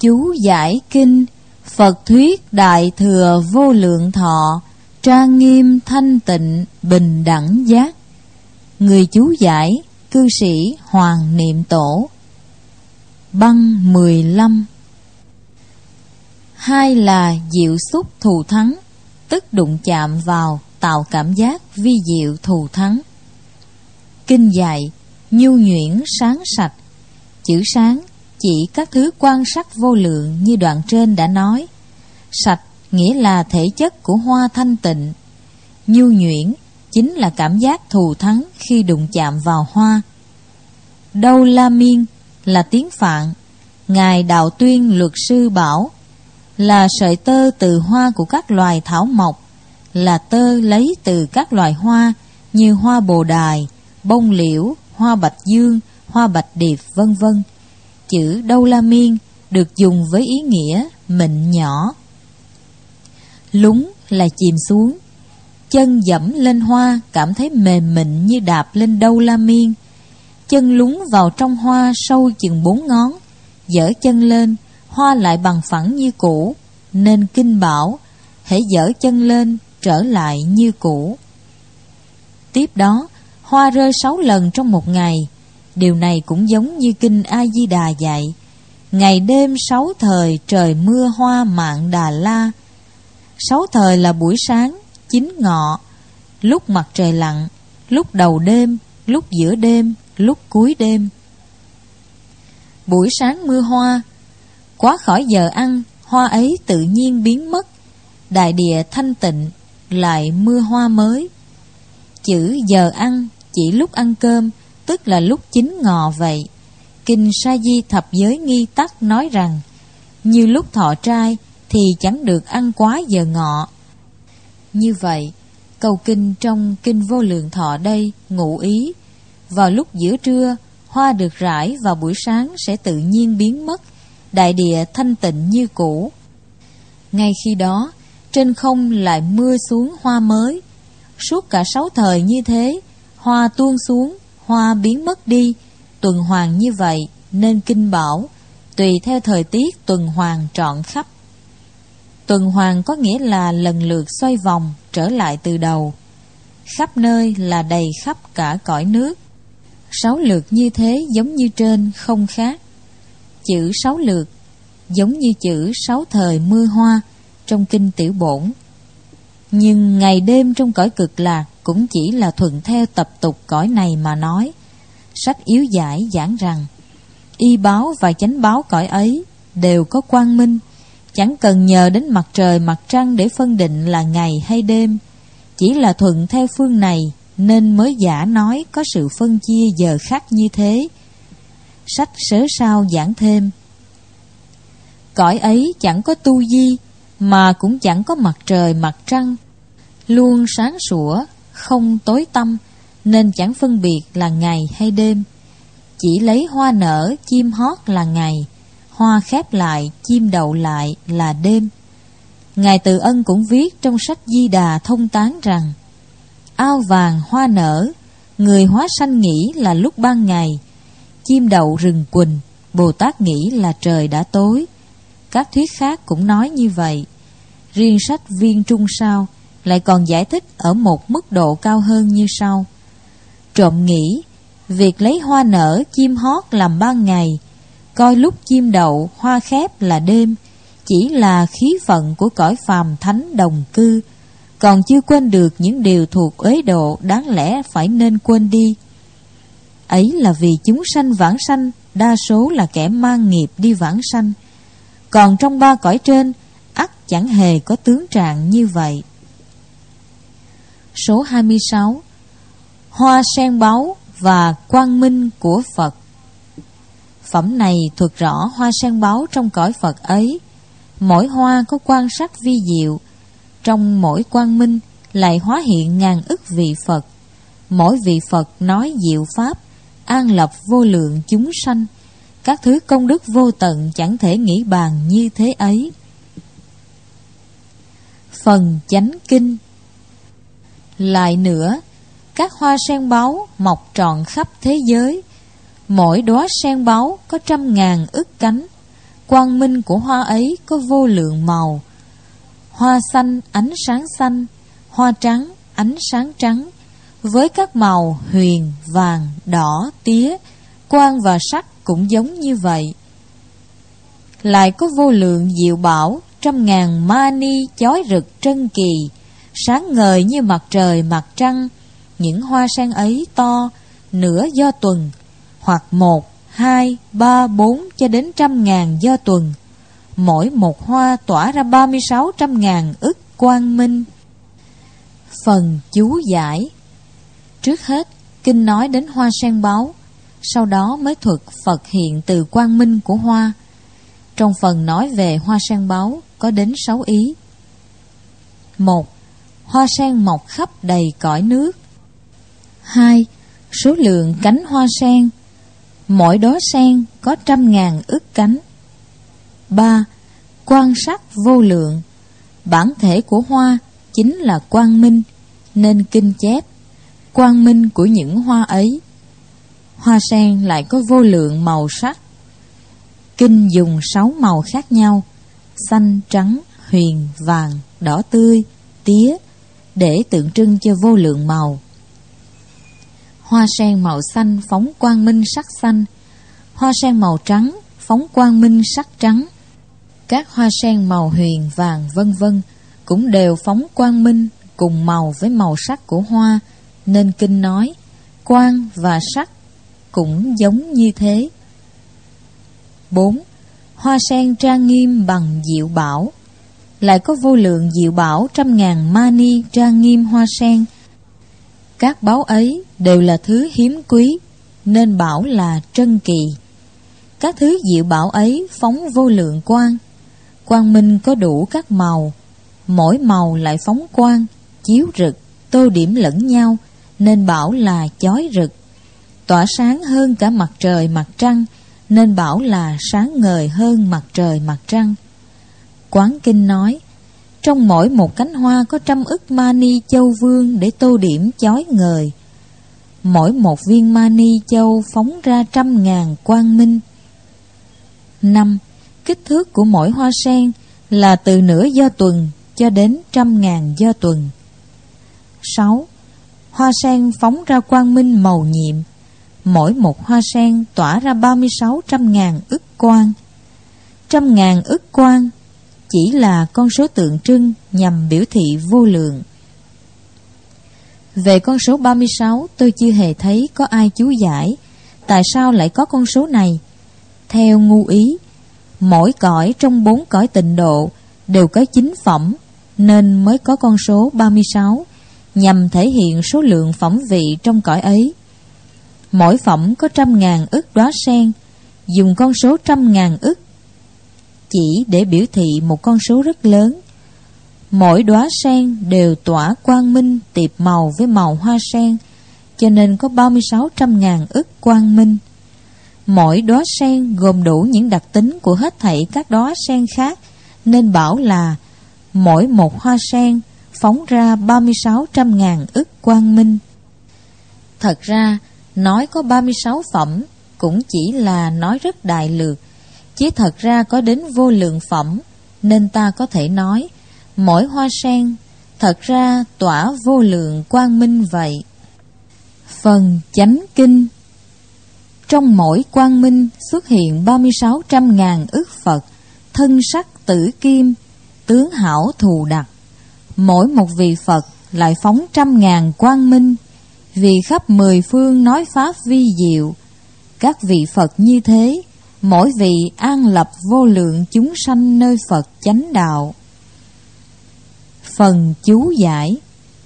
chú giải kinh, Phật thuyết Đại Thừa Vô Lượng Thọ, trang nghiêm thanh tịnh bình đẳng giác. Người chú giải cư sĩ Hoàng Niệm Tổ. Băng 15. Hai là diệu xúc thù thắng, tức đụng chạm vào tạo cảm giác vi diệu thù thắng. Kinh dạy nhu nhuyễn sáng sạch. Chữ sáng chỉ các thứ quan sắc vô lượng như đoạn trên đã nói. Sạch nghĩa là thể chất của hoa thanh tịnh. Nhu nhuyễn chính là cảm giác thù thắng khi đụng chạm vào hoa. Đâu La Miên là tiếng Phạn. Ngài Đạo Tuyên Luật Sư bảo là sợi tơ từ hoa của các loài thảo mộc, là tơ lấy từ các loài hoa như hoa bồ đài, bông liễu, hoa bạch dương, hoa bạch điệp vân vân. Chữ Đâu La Miên được dùng với ý nghĩa mịn nhỏ. Lún là chìm xuống. Chân dẫm lên hoa cảm thấy mềm mịn như đạp lên Đâu La Miên. Chân lún vào trong hoa sâu chừng 4 ngón. Giở chân lên, hoa lại bằng phẳng như cũ, nên kinh bảo hễ giở chân lên trở lại như cũ. Tiếp đó, hoa rơi 6 lần trong một ngày. Điều này cũng giống như kinh A Di Đà dạy: ngày đêm 6 thời trời mưa hoa Mạn Đà La. 6 thời là buổi sáng, chính ngọ, lúc mặt trời lặn, lúc đầu đêm, lúc giữa đêm, lúc cuối đêm. Buổi sáng mưa hoa, quá khỏi giờ ăn, hoa ấy tự nhiên biến mất. Đại địa thanh tịnh, lại mưa hoa mới. Chữ giờ ăn chỉ lúc ăn cơm, tức là lúc chín ngọ vậy. Kinh Sa Di Thập Giới Nghi Tắc nói rằng, như lúc thọ trai thì chẳng được ăn quá giờ ngọ. Như vậy, câu kinh trong Kinh Vô Lượng Thọ đây ngụ ý, vào lúc giữa trưa, hoa được rải vào buổi sáng sẽ tự nhiên biến mất, đại địa thanh tịnh như cũ. Ngay khi đó, trên không lại mưa xuống hoa mới. Suốt cả 6 thời như thế, hoa tuôn xuống, hoa biến mất đi, tuần hoàn như vậy, nên kinh bảo tùy theo thời tiết tuần hoàn trọn khắp. Tuần hoàn có nghĩa là lần lượt xoay vòng trở lại từ đầu. Khắp nơi là đầy khắp cả cõi nước. 6 lượt như thế giống như trên không khác. Chữ 6 lượt giống như chữ 6 thời mưa hoa trong kinh Tiểu Bổn. Nhưng ngày đêm trong cõi cực lạc cũng chỉ là thuận theo tập tục cõi này mà nói. Sách Yếu Giải giảng rằng y báo và chánh báo cõi ấy đều có quang minh, chẳng cần nhờ đến mặt trời mặt trăng để phân định là ngày hay đêm. Chỉ là thuận theo phương này nên mới giả nói có sự phân chia giờ khắc như thế. Sách Sớ Sao giảng thêm: cõi ấy chẳng có tu di, mà cũng chẳng có mặt trời mặt trăng, luôn sáng sủa, không tối tăm, nên chẳng phân biệt là ngày hay đêm. Chỉ lấy hoa nở, chim hót là ngày, hoa khép lại, chim đậu lại là đêm. Ngài Từ Ân cũng viết trong sách Di Đà Thông Tán rằng: ao vàng hoa nở, người hóa sanh nghĩ là lúc ban ngày, chim đậu rừng quỳnh, Bồ Tát nghĩ là trời đã tối. Các thuyết khác cũng nói như vậy. Riêng sách Viên Trung Sao lại còn giải thích ở một mức độ cao hơn như sau: trộm nghĩ, việc lấy hoa nở, chim hót làm ban ngày, coi lúc chim đậu, hoa khép là đêm, chỉ là khí phận của cõi phàm thánh đồng cư, còn chưa quên được những điều thuộc uế độ đáng lẽ phải nên quên đi. Ấy là vì chúng sanh vãng sanh đa số là kẻ mang nghiệp đi vãng sanh, còn trong 3 cõi trên ắt chẳng hề có tướng trạng như vậy. Số 26. Hoa sen báu và quang minh của Phật. Phẩm này thuật rõ hoa sen báu trong cõi Phật ấy. Mỗi hoa có quan sắc vi diệu, trong mỗi quang minh lại hóa hiện ngàn ức vị Phật. Mỗi vị Phật nói diệu pháp, an lập vô lượng chúng sanh. Các thứ công đức vô tận chẳng thể nghĩ bàn như thế ấy. Phần chánh kinh. Lại nữa, các hoa sen báu mọc trọn khắp thế giới. Mỗi đóa sen báu có 100.000 ức cánh, quang minh của hoa ấy có vô lượng màu. Hoa xanh ánh sáng xanh, hoa trắng ánh sáng trắng, với các màu huyền, vàng, đỏ, tía, quang và sắc cũng giống như vậy. Lại có vô lượng diệu bảo, 100.000 mani chói rực trân kỳ, sáng ngời như mặt trời mặt trăng. Những hoa sen ấy to nửa do tuần, hoặc 1, 2, 3, 4 cho đến 100.000 do tuần. Mỗi một hoa tỏa ra 3600.000 ức quang minh. Phần chú giải. Trước hết, kinh nói đến hoa sen báu, sau đó mới thuật Phật hiện từ quang minh của hoa. Trong phần nói về hoa sen báu có đến 6 ý. 1. Hoa sen mọc khắp đầy cõi nước. 2. Số lượng cánh hoa sen, mỗi đóa sen có 100.000 ức cánh. 3. Quang sắc vô lượng, bản thể của hoa chính là quang minh, nên kinh chép quang minh của những hoa ấy. Hoa sen lại có vô lượng màu sắc. Kinh dùng 6 màu khác nhau: xanh, trắng, huyền, vàng, đỏ tươi, tía, để tượng trưng cho vô lượng màu. Hoa sen màu xanh phóng quang minh sắc xanh, hoa sen màu trắng phóng quang minh sắc trắng. Các hoa sen màu huyền, vàng, vân vân cũng đều phóng quang minh cùng màu với màu sắc của hoa, nên kinh nói quang và sắc cũng giống như thế. 4. Hoa sen trang nghiêm bằng diệu bảo. Lại có vô lượng diệu bảo 100.000 mani trang nghiêm hoa sen. Các báu ấy đều là thứ hiếm quý, nên bảo là trân kỳ. Các thứ diệu bảo ấy phóng vô lượng quang. Quang minh có đủ các màu, mỗi màu lại phóng quang, chiếu rực, tô điểm lẫn nhau, nên bảo là chói rực. Tỏa sáng hơn cả mặt trời mặt trăng, nên bảo là sáng ngời hơn mặt trời mặt trăng. Quán kinh nói, trong mỗi một cánh hoa có 100 ức mani châu vương để tô điểm chói ngời. Mỗi một viên mani châu phóng ra 100.000 quang minh. 5. Kích thước của mỗi hoa sen là từ nửa do tuần cho đến 100.000 do tuần. 6. Hoa sen phóng ra quang minh màu nhiệm. Mỗi một hoa sen tỏa ra 3600.000 ức quang. 100.000 ức quang chỉ là con số tượng trưng nhằm biểu thị vô lượng. Về con số 36, tôi chưa hề thấy có ai chú giải tại sao lại có con số này. Theo ngu ý, mỗi cõi trong 4 cõi tịnh độ đều có 9 phẩm, nên mới có con số 36, nhằm thể hiện số lượng phẩm vị trong cõi ấy. Mỗi phẩm có 100.000 ức đóa sen, dùng con số 100.000 ức chỉ để biểu thị một con số rất lớn. Mỗi đóa sen đều tỏa quang minh tiệp màu với màu hoa sen, cho nên có 3600.000 ức quang minh. Mỗi đóa sen gồm đủ những đặc tính của hết thảy các đóa sen khác, nên bảo là mỗi một hoa sen phóng ra 3600.000 ức quang minh. Thật ra, nói có 36 phẩm cũng chỉ là nói rất đại lược, chứ thật ra có đến vô lượng phẩm, nên ta có thể nói mỗi hoa sen thật ra tỏa vô lượng quang minh vậy. Phần chánh kinh. Trong mỗi quang minh xuất hiện 3600.000 ức Phật, thân sắc tử kim, tướng hảo thù đặc. Mỗi một vị Phật lại phóng 100.000 quang minh, vì khắp 10 phương nói pháp vi diệu. Các vị Phật như thế, mỗi vị an lập vô lượng chúng sanh nơi Phật chánh đạo. Phần chú giải.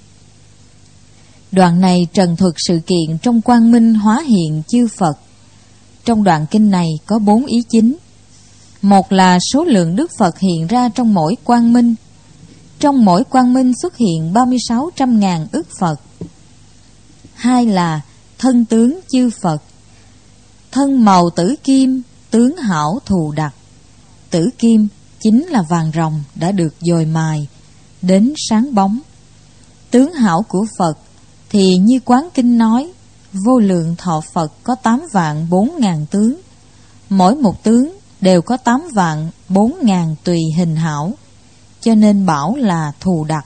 Đoạn này trần thuật sự kiện trong quang minh hóa hiện chư Phật. Trong đoạn kinh này có 4 ý chính. Một là số lượng Đức Phật hiện ra trong mỗi quang minh. Trong mỗi quang minh xuất hiện 3600.000 ức Phật. 2 là thân tướng chư Phật. Thân màu tử kim, tướng hảo thù đặc. Tử kim chính là vàng ròng đã được dồi mài đến sáng bóng. Tướng hảo của Phật thì như Quán Kinh nói, vô lượng thọ Phật có 8.400.000 tướng. Mỗi một tướng đều có 8.400.000 tùy hình hảo, cho nên bảo là thù đặc.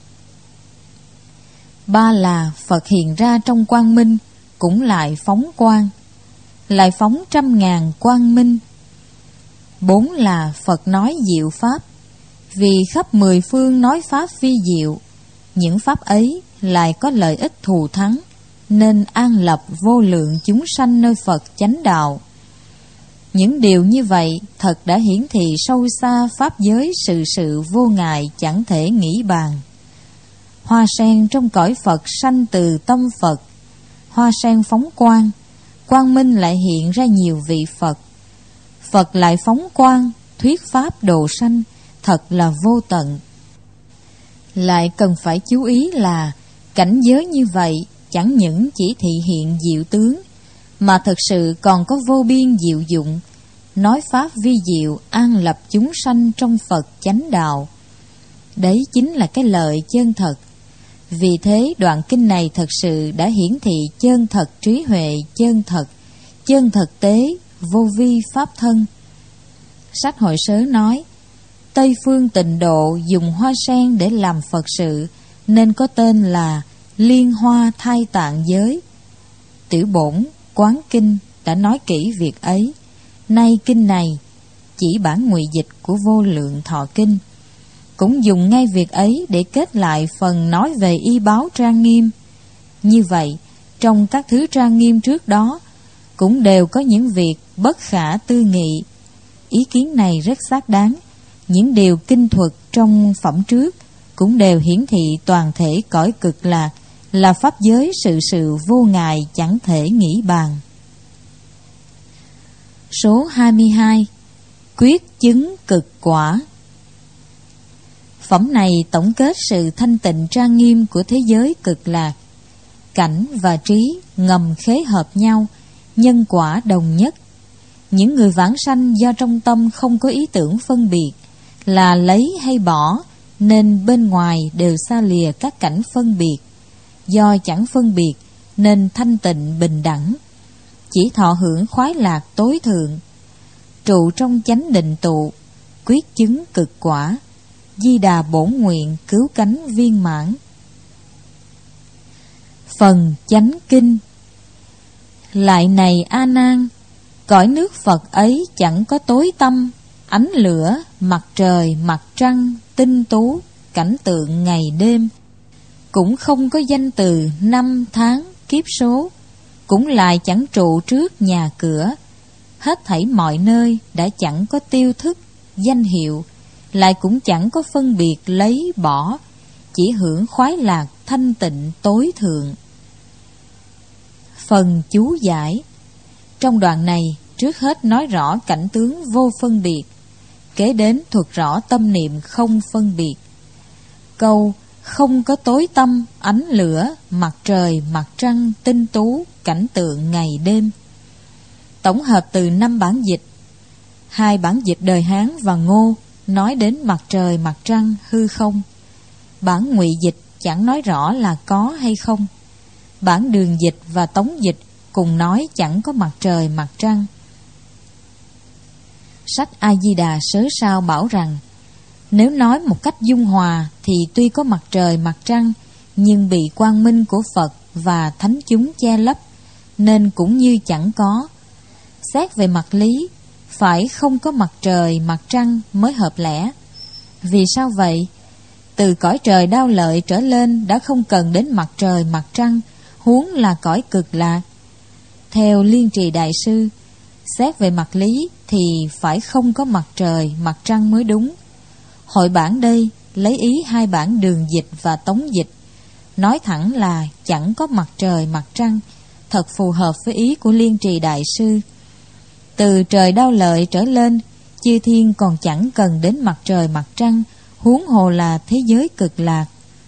3 là Phật hiện ra trong quang minh, cũng lại phóng quang, lại phóng 100.000 quang minh. 4 là Phật nói diệu pháp, vì khắp 10 phương nói pháp vi diệu, những pháp ấy lại có lợi ích thù thắng, nên an lập vô lượng chúng sanh nơi Phật chánh đạo. Những điều như vậy thật đã hiển thị sâu xa pháp giới sự sự vô ngại chẳng thể nghĩ bàn. Hoa sen trong cõi Phật sanh từ tâm Phật, hoa sen phóng quang, quang minh lại hiện ra nhiều vị Phật. Phật lại phóng quang, thuyết pháp độ sanh, thật là vô tận. Lại cần phải chú ý là cảnh giới như vậy chẳng những chỉ thị hiện diệu tướng, mà thực sự còn có vô biên diệu dụng, nói pháp vi diệu an lập chúng sanh trong Phật chánh đạo. Đấy chính là cái lợi chân thật. Vì thế đoạn kinh này thật sự đã hiển thị chân thật trí huệ chân thật tế, vô vi pháp thân. Sách Hội Sớ nói, Tây phương Tịnh Độ dùng hoa sen để làm Phật sự, nên có tên là Liên Hoa Thai Tạng Giới. Tiểu bổn Quán Kinh đã nói kỹ việc ấy. Nay kinh này chỉ bản ngụy dịch của Vô Lượng Thọ Kinh, cũng dùng ngay việc ấy để kết lại phần nói về y báo trang nghiêm. Như vậy, trong các thứ trang nghiêm trước đó cũng đều có những việc bất khả tư nghị. Ý kiến này rất xác đáng. Những điều kinh thuật trong phẩm trước cũng đều hiển thị toàn thể cõi cực lạc là pháp giới sự sự vô ngại chẳng thể nghĩ bàn. Số 22. Quyết chứng cực quả. Phẩm này tổng kết sự thanh tịnh trang nghiêm của thế giới cực lạc. Cảnh và trí ngầm khế hợp nhau, nhân quả đồng nhất. Những người vãng sanh do trong tâm không có ý tưởng phân biệt là lấy hay bỏ, nên bên ngoài đều xa lìa các cảnh phân biệt. Do chẳng phân biệt nên thanh tịnh bình đẳng, chỉ thọ hưởng khoái lạc tối thượng, trụ trong chánh định tụ, quyết chứng cực quả, Di Đà bổn nguyện cứu cánh viên mãn. Phần chánh kinh. Lại này A Nan, cõi nước Phật ấy chẳng có tối tăm, ánh lửa, mặt trời, mặt trăng, tinh tú, cảnh tượng ngày đêm, cũng không có danh từ năm tháng kiếp số, cũng lại chẳng trụ trước nhà cửa. Hết thảy mọi nơi đã chẳng có tiêu thức, danh hiệu, lại cũng chẳng có phân biệt lấy bỏ, chỉ hưởng khoái lạc thanh tịnh tối thượng. Phần chú giải. Trong đoạn này trước hết nói rõ cảnh tướng vô phân biệt, kế đến thuật rõ tâm niệm không phân biệt. Câu không có tối tăm, ánh lửa, mặt trời, mặt trăng, tinh tú, cảnh tượng ngày đêm, tổng hợp từ 5 bản dịch. 2 bản dịch đời Hán và Ngô nói đến mặt trời, mặt trăng, hư không. Bản ngụy dịch chẳng nói rõ là có hay không. Bản đường dịch và tống dịch cùng nói chẳng có mặt trời, mặt trăng. Sách A Di Đà Sớ Sao bảo rằng, nếu nói một cách dung hòa thì tuy có mặt trời, mặt trăng, nhưng bị quang minh của Phật và thánh chúng che lấp, nên cũng như chẳng có. Xét về mặt lý, phải không có mặt trời, mặt trăng mới hợp lẽ. Vì sao vậy? Từ cõi trời Đao Lợi trở lên đã không cần đến mặt trời, mặt trăng, huống là cõi cực lạc. Theo Liên Trì Đại Sư, xét về mặt lý thì phải không có mặt trời, mặt trăng mới đúng. Hội bản đây lấy ý 2 bản đường dịch và tống dịch, nói thẳng là chẳng có mặt trời, mặt trăng, thật phù hợp với ý của Liên Trì Đại Sư. Từ trời Đao Lợi trở lên, chư thiên còn chẳng cần đến mặt trời, mặt trăng, huống hồ là thế giới cực lạc.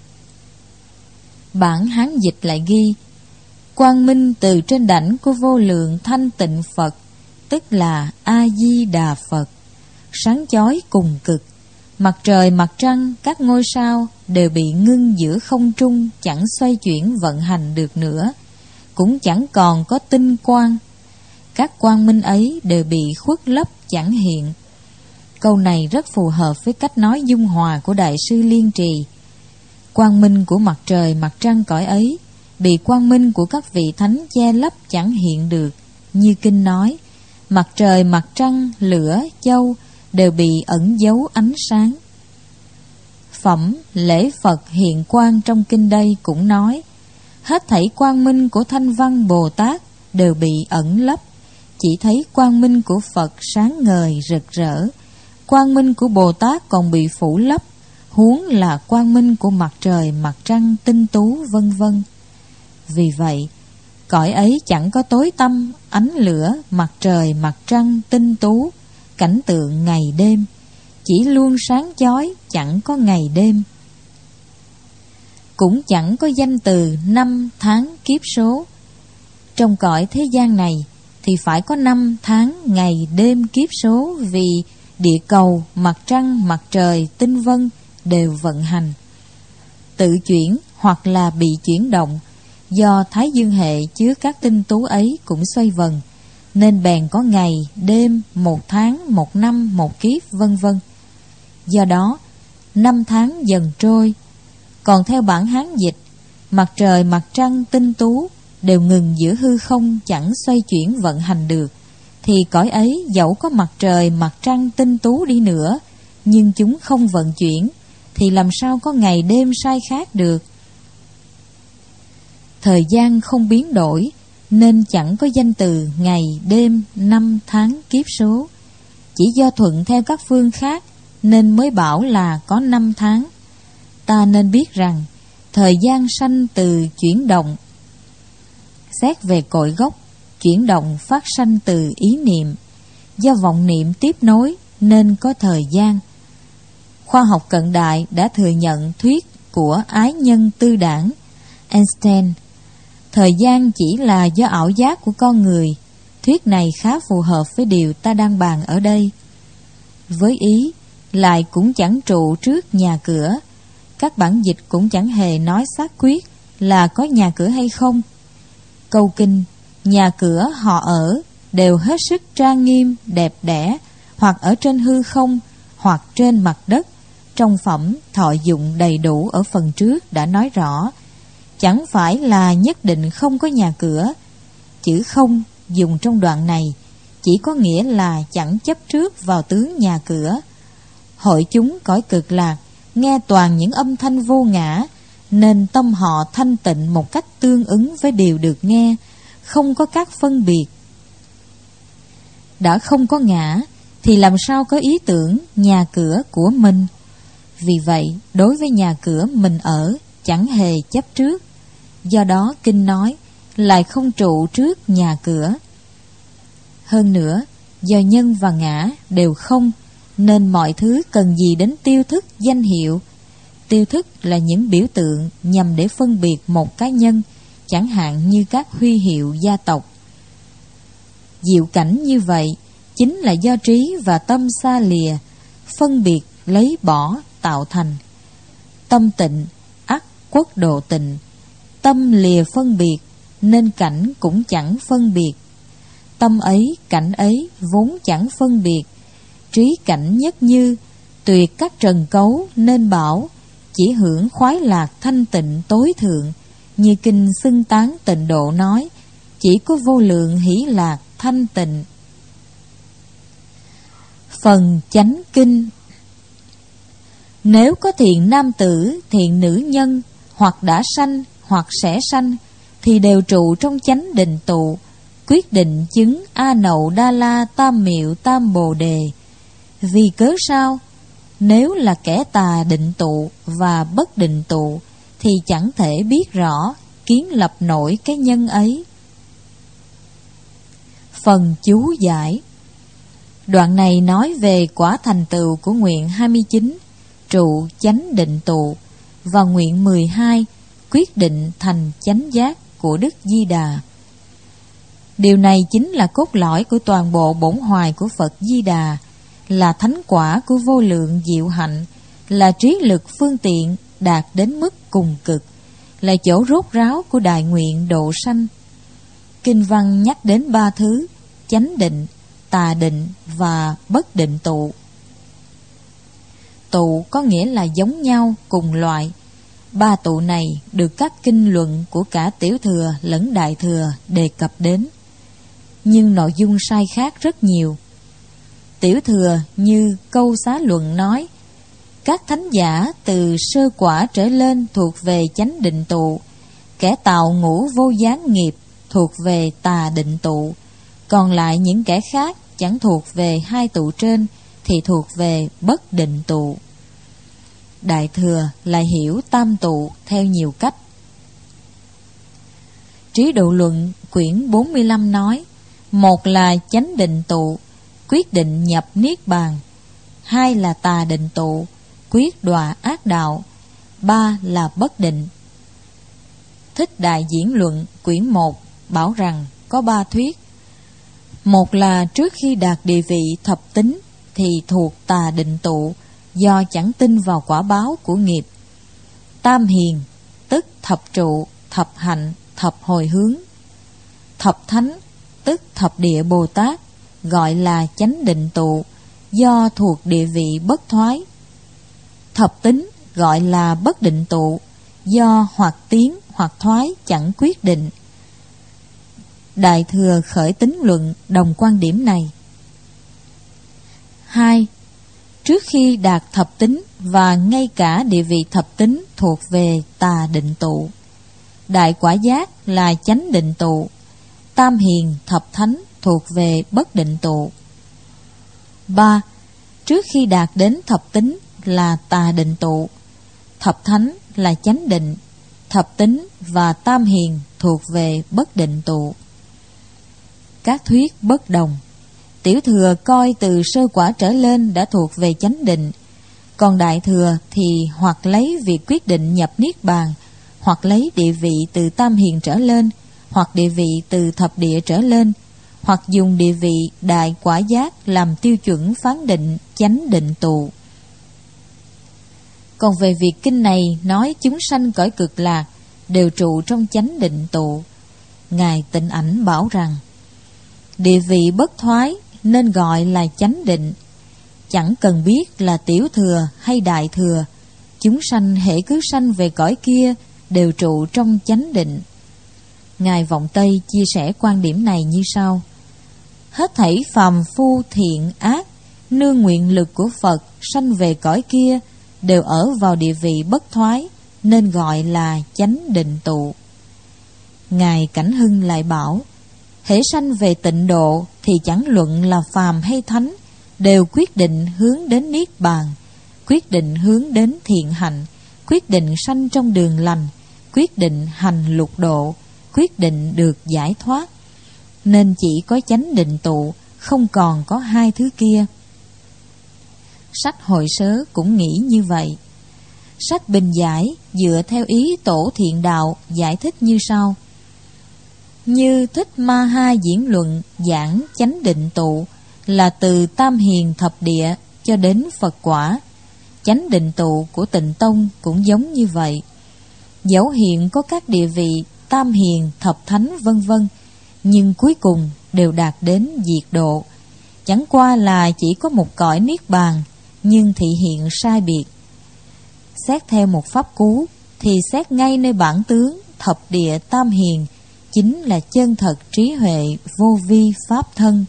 Bản Hán dịch lại ghi, quang minh từ trên đảnh của vô lượng thanh tịnh Phật, tức là A Di Đà Phật, sáng chói cùng cực. Mặt trời, mặt trăng, các ngôi sao đều bị ngưng giữa không trung, chẳng xoay chuyển vận hành được nữa, cũng chẳng còn có tinh quang. các quang minh ấy đều bị khuất lấp chẳng hiện. Câu này rất phù hợp với cách nói dung hòa của Đại sư Liên Trì. Quang minh của mặt trời mặt trăng cõi ấy bị quang minh của các vị thánh che lấp chẳng hiện được. Như kinh nói, mặt trời mặt trăng lửa châu đều bị ẩn giấu ánh sáng. Phẩm lễ Phật hiện quang trong kinh đây cũng nói, hết thảy quang minh của Thanh Văn Bồ Tát đều bị ẩn lấp, chỉ thấy quang minh của Phật sáng ngời rực rỡ. Quang minh của Bồ Tát còn bị phủ lấp, huống là quang minh của mặt trời mặt trăng tinh tú vân vân. Vì vậy, cõi ấy chẳng có tối tăm, ánh lửa, mặt trời mặt trăng tinh tú, cảnh tượng ngày đêm, chỉ luôn sáng chói, chẳng có ngày đêm. Cũng chẳng có danh từ năm tháng kiếp số. Trong cõi thế gian này thì phải có năm tháng ngày đêm kiếp số, vì địa cầu, mặt trăng, mặt trời, tinh vân đều vận hành, tự chuyển hoặc là bị chuyển động, do thái dương hệ chứa các tinh tú ấy cũng xoay vần, nên bèn có ngày, đêm, một tháng, một năm, một kiếp, vân vân. Do đó, năm tháng dần trôi. Còn theo bản Hán dịch, mặt trời, mặt trăng, tinh tú đều ngừng giữa hư không, chẳng xoay chuyển vận hành được, thì cõi ấy dẫu có mặt trời, mặt trăng, tinh tú đi nữa, nhưng chúng không vận chuyển, thì làm sao có ngày đêm sai khác được. Thời gian không biến đổi, nên chẳng có danh từ ngày, đêm, năm, tháng, kiếp số. Chỉ do thuận theo các phương khác, nên mới bảo là có năm tháng. Ta nên biết rằng, thời gian sanh từ chuyển động. Xét về cội gốc, chuyển động phát sanh từ ý niệm. Do vọng niệm tiếp nối, nên có thời gian. Khoa học cận đại đã thừa nhận thuyết của ái nhân tư đảng Einstein. Thời gian chỉ là do ảo giác của con người. Thuyết này khá phù hợp với điều ta đang bàn ở đây. Với ý, lại cũng chẳng trụ trước nhà cửa. Các bản dịch cũng chẳng hề nói xác quyết là có nhà cửa hay không. Câu kinh, nhà cửa họ ở đều hết sức trang nghiêm, đẹp đẽ, hoặc ở trên hư không, hoặc trên mặt đất. Trong phẩm thọ dụng đầy đủ ở phần trước đã nói rõ, chẳng phải là nhất định không có nhà cửa. Chữ không dùng trong đoạn này chỉ có nghĩa là chẳng chấp trước vào tướng nhà cửa. Hội chúng cõi cực lạc nghe toàn những âm thanh vô ngã, nên tâm họ thanh tịnh một cách tương ứng với điều được nghe, không có các phân biệt. Đã không có ngã thì làm sao có ý tưởng nhà cửa của mình. Vì vậy, đối với nhà cửa mình ở chẳng hề chấp trước. Do đó kinh nói lại không trụ trước nhà cửa. Hơn nữa, do nhân và ngã đều không, nên mọi thứ cần gì đến tiêu thức danh hiệu. Tiêu thức là những biểu tượng nhằm để phân biệt một cá nhân, chẳng hạn như các huy hiệu gia tộc. Diệu cảnh như vậy chính là do trí và tâm xa lìa, phân biệt lấy bỏ tạo thành. Tâm tịnh ắt quốc độ tịnh. Tâm lìa phân biệt, nên cảnh cũng chẳng phân biệt. Tâm ấy, cảnh ấy vốn chẳng phân biệt. Trí cảnh nhất như, tuyệt các trần cấu nên bảo, chỉ hưởng khoái lạc thanh tịnh tối thượng. Như kinh xưng tán tịnh độ nói, chỉ có vô lượng hỷ lạc thanh tịnh. Phần chánh kinh. Nếu có thiện nam tử, thiện nữ nhân, hoặc đã sanh, hoặc sẽ sanh, thì đều trụ trong chánh định tụ, quyết định chứng A Nậu Đa La Tam Miệu Tam Bồ Đề. Vì cớ sao? Nếu là kẻ tà định tụ và bất định tụ, thì chẳng thể biết rõ, kiến lập nổi cái nhân ấy. Phần chú giải. Đoạn này nói về quả thành tựu của nguyện 29, trụ chánh định tụ, và nguyện 12, quyết định thành chánh giác của Đức Di Đà. Điều này chính là cốt lõi của toàn bộ bổn hoài của Phật Di Đà, là thánh quả của vô lượng diệu hạnh, là trí lực phương tiện đạt đến mức cùng cực, là chỗ rốt ráo của đại nguyện độ sanh. Kinh văn nhắc đến 3 thứ, chánh định, tà định và bất định tụ. Tụ có nghĩa là giống nhau, cùng loại. Ba tụ này được các kinh luận của cả Tiểu Thừa lẫn Đại Thừa đề cập đến, nhưng nội dung sai khác rất nhiều. Tiểu Thừa như Câu Xá Luận nói, các thánh giả từ sơ quả trở lên thuộc về chánh định tụ, kẻ tạo ngũ vô gián nghiệp thuộc về tà định tụ, còn lại những kẻ khác chẳng thuộc về hai tụ trên thì thuộc về bất định tụ. Đại Thừa lại hiểu tam tụ theo nhiều cách. Trí Độ Luận quyển 45 nói, một là chánh định tụ, quyết định nhập niết bàn; hai là tà định tụ, quyết đọa ác đạo; ba là bất định. Thích Đại Diễn Luận quyển 1 bảo rằng có ba thuyết. Một là trước khi đạt địa vị thập tính thì thuộc tà định tụ, do chẳng tin vào quả báo của nghiệp. Tam hiền tức thập trụ, thập hạnh, thập hồi hướng. Thập thánh tức thập địa Bồ Tát, gọi là chánh định tụ, do thuộc địa vị bất thoái. Thập tính gọi là bất định tụ, do hoặc tiến hoặc thoái chẳng quyết định. Đại Thừa khởi tính luận đồng quan điểm này. 2. Trước khi đạt thập tính và ngay cả địa vị thập tính thuộc về tà định tụ. Đại quả giác là chánh định tụ. Tam hiền thập thánh thuộc về bất định tụ. 3. Trước khi đạt đến thập tính là tà định tụ. Thập thánh là chánh định. Thập tính và tam hiền thuộc về bất định tụ. Các thuyết bất đồng. Tiểu Thừa coi từ sơ quả trở lên đã thuộc về chánh định, còn Đại Thừa thì hoặc lấy việc quyết định nhập niết bàn, hoặc lấy địa vị từ tam hiền trở lên, hoặc địa vị từ thập địa trở lên, hoặc dùng địa vị đại quả giác làm tiêu chuẩn phán định chánh định tụ. Còn về việc kinh này nói chúng sanh cõi cực lạc đều trụ trong chánh định tụ, Ngài Tịnh Ảnh bảo rằng địa vị bất thoái nên gọi là chánh định. Chẳng cần biết là Tiểu Thừa hay Đại Thừa, chúng sanh hễ cứ sanh về cõi kia đều trụ trong chánh định. Ngài Vọng Tây chia sẻ quan điểm này như sau: hết thảy phàm phu thiện ác, nương nguyện lực của Phật sanh về cõi kia đều ở vào địa vị bất thoái, nên gọi là chánh định tụ. Ngài Cảnh Hưng lại bảo, hễ sanh về tịnh độ thì chẳng luận là phàm hay thánh, đều quyết định hướng đến niết bàn, quyết định hướng đến thiện hạnh, quyết định sanh trong đường lành, quyết định hành lục độ, quyết định được giải thoát. Nên chỉ có chánh định tụ, không còn có hai thứ kia. Sách Hội Sớ cũng nghĩ như vậy. Sách Bình Giải dựa theo ý Tổ Thiện Đạo giải thích như sau: như Thích Ma Ha diễn luận giảng chánh định tụ là từ tam hiền thập địa cho đến Phật quả. Chánh định tụ của Tịnh Tông cũng giống như vậy. Dẫu hiện có các địa vị tam hiền thập thánh vân vân, nhưng cuối cùng đều đạt đến diệt độ. Chẳng qua là chỉ có một cõi niết bàn, nhưng thị hiện sai biệt. Xét theo một pháp cú thì xét ngay nơi bản tướng thập địa tam hiền chính là chân thật trí huệ vô vi pháp thân.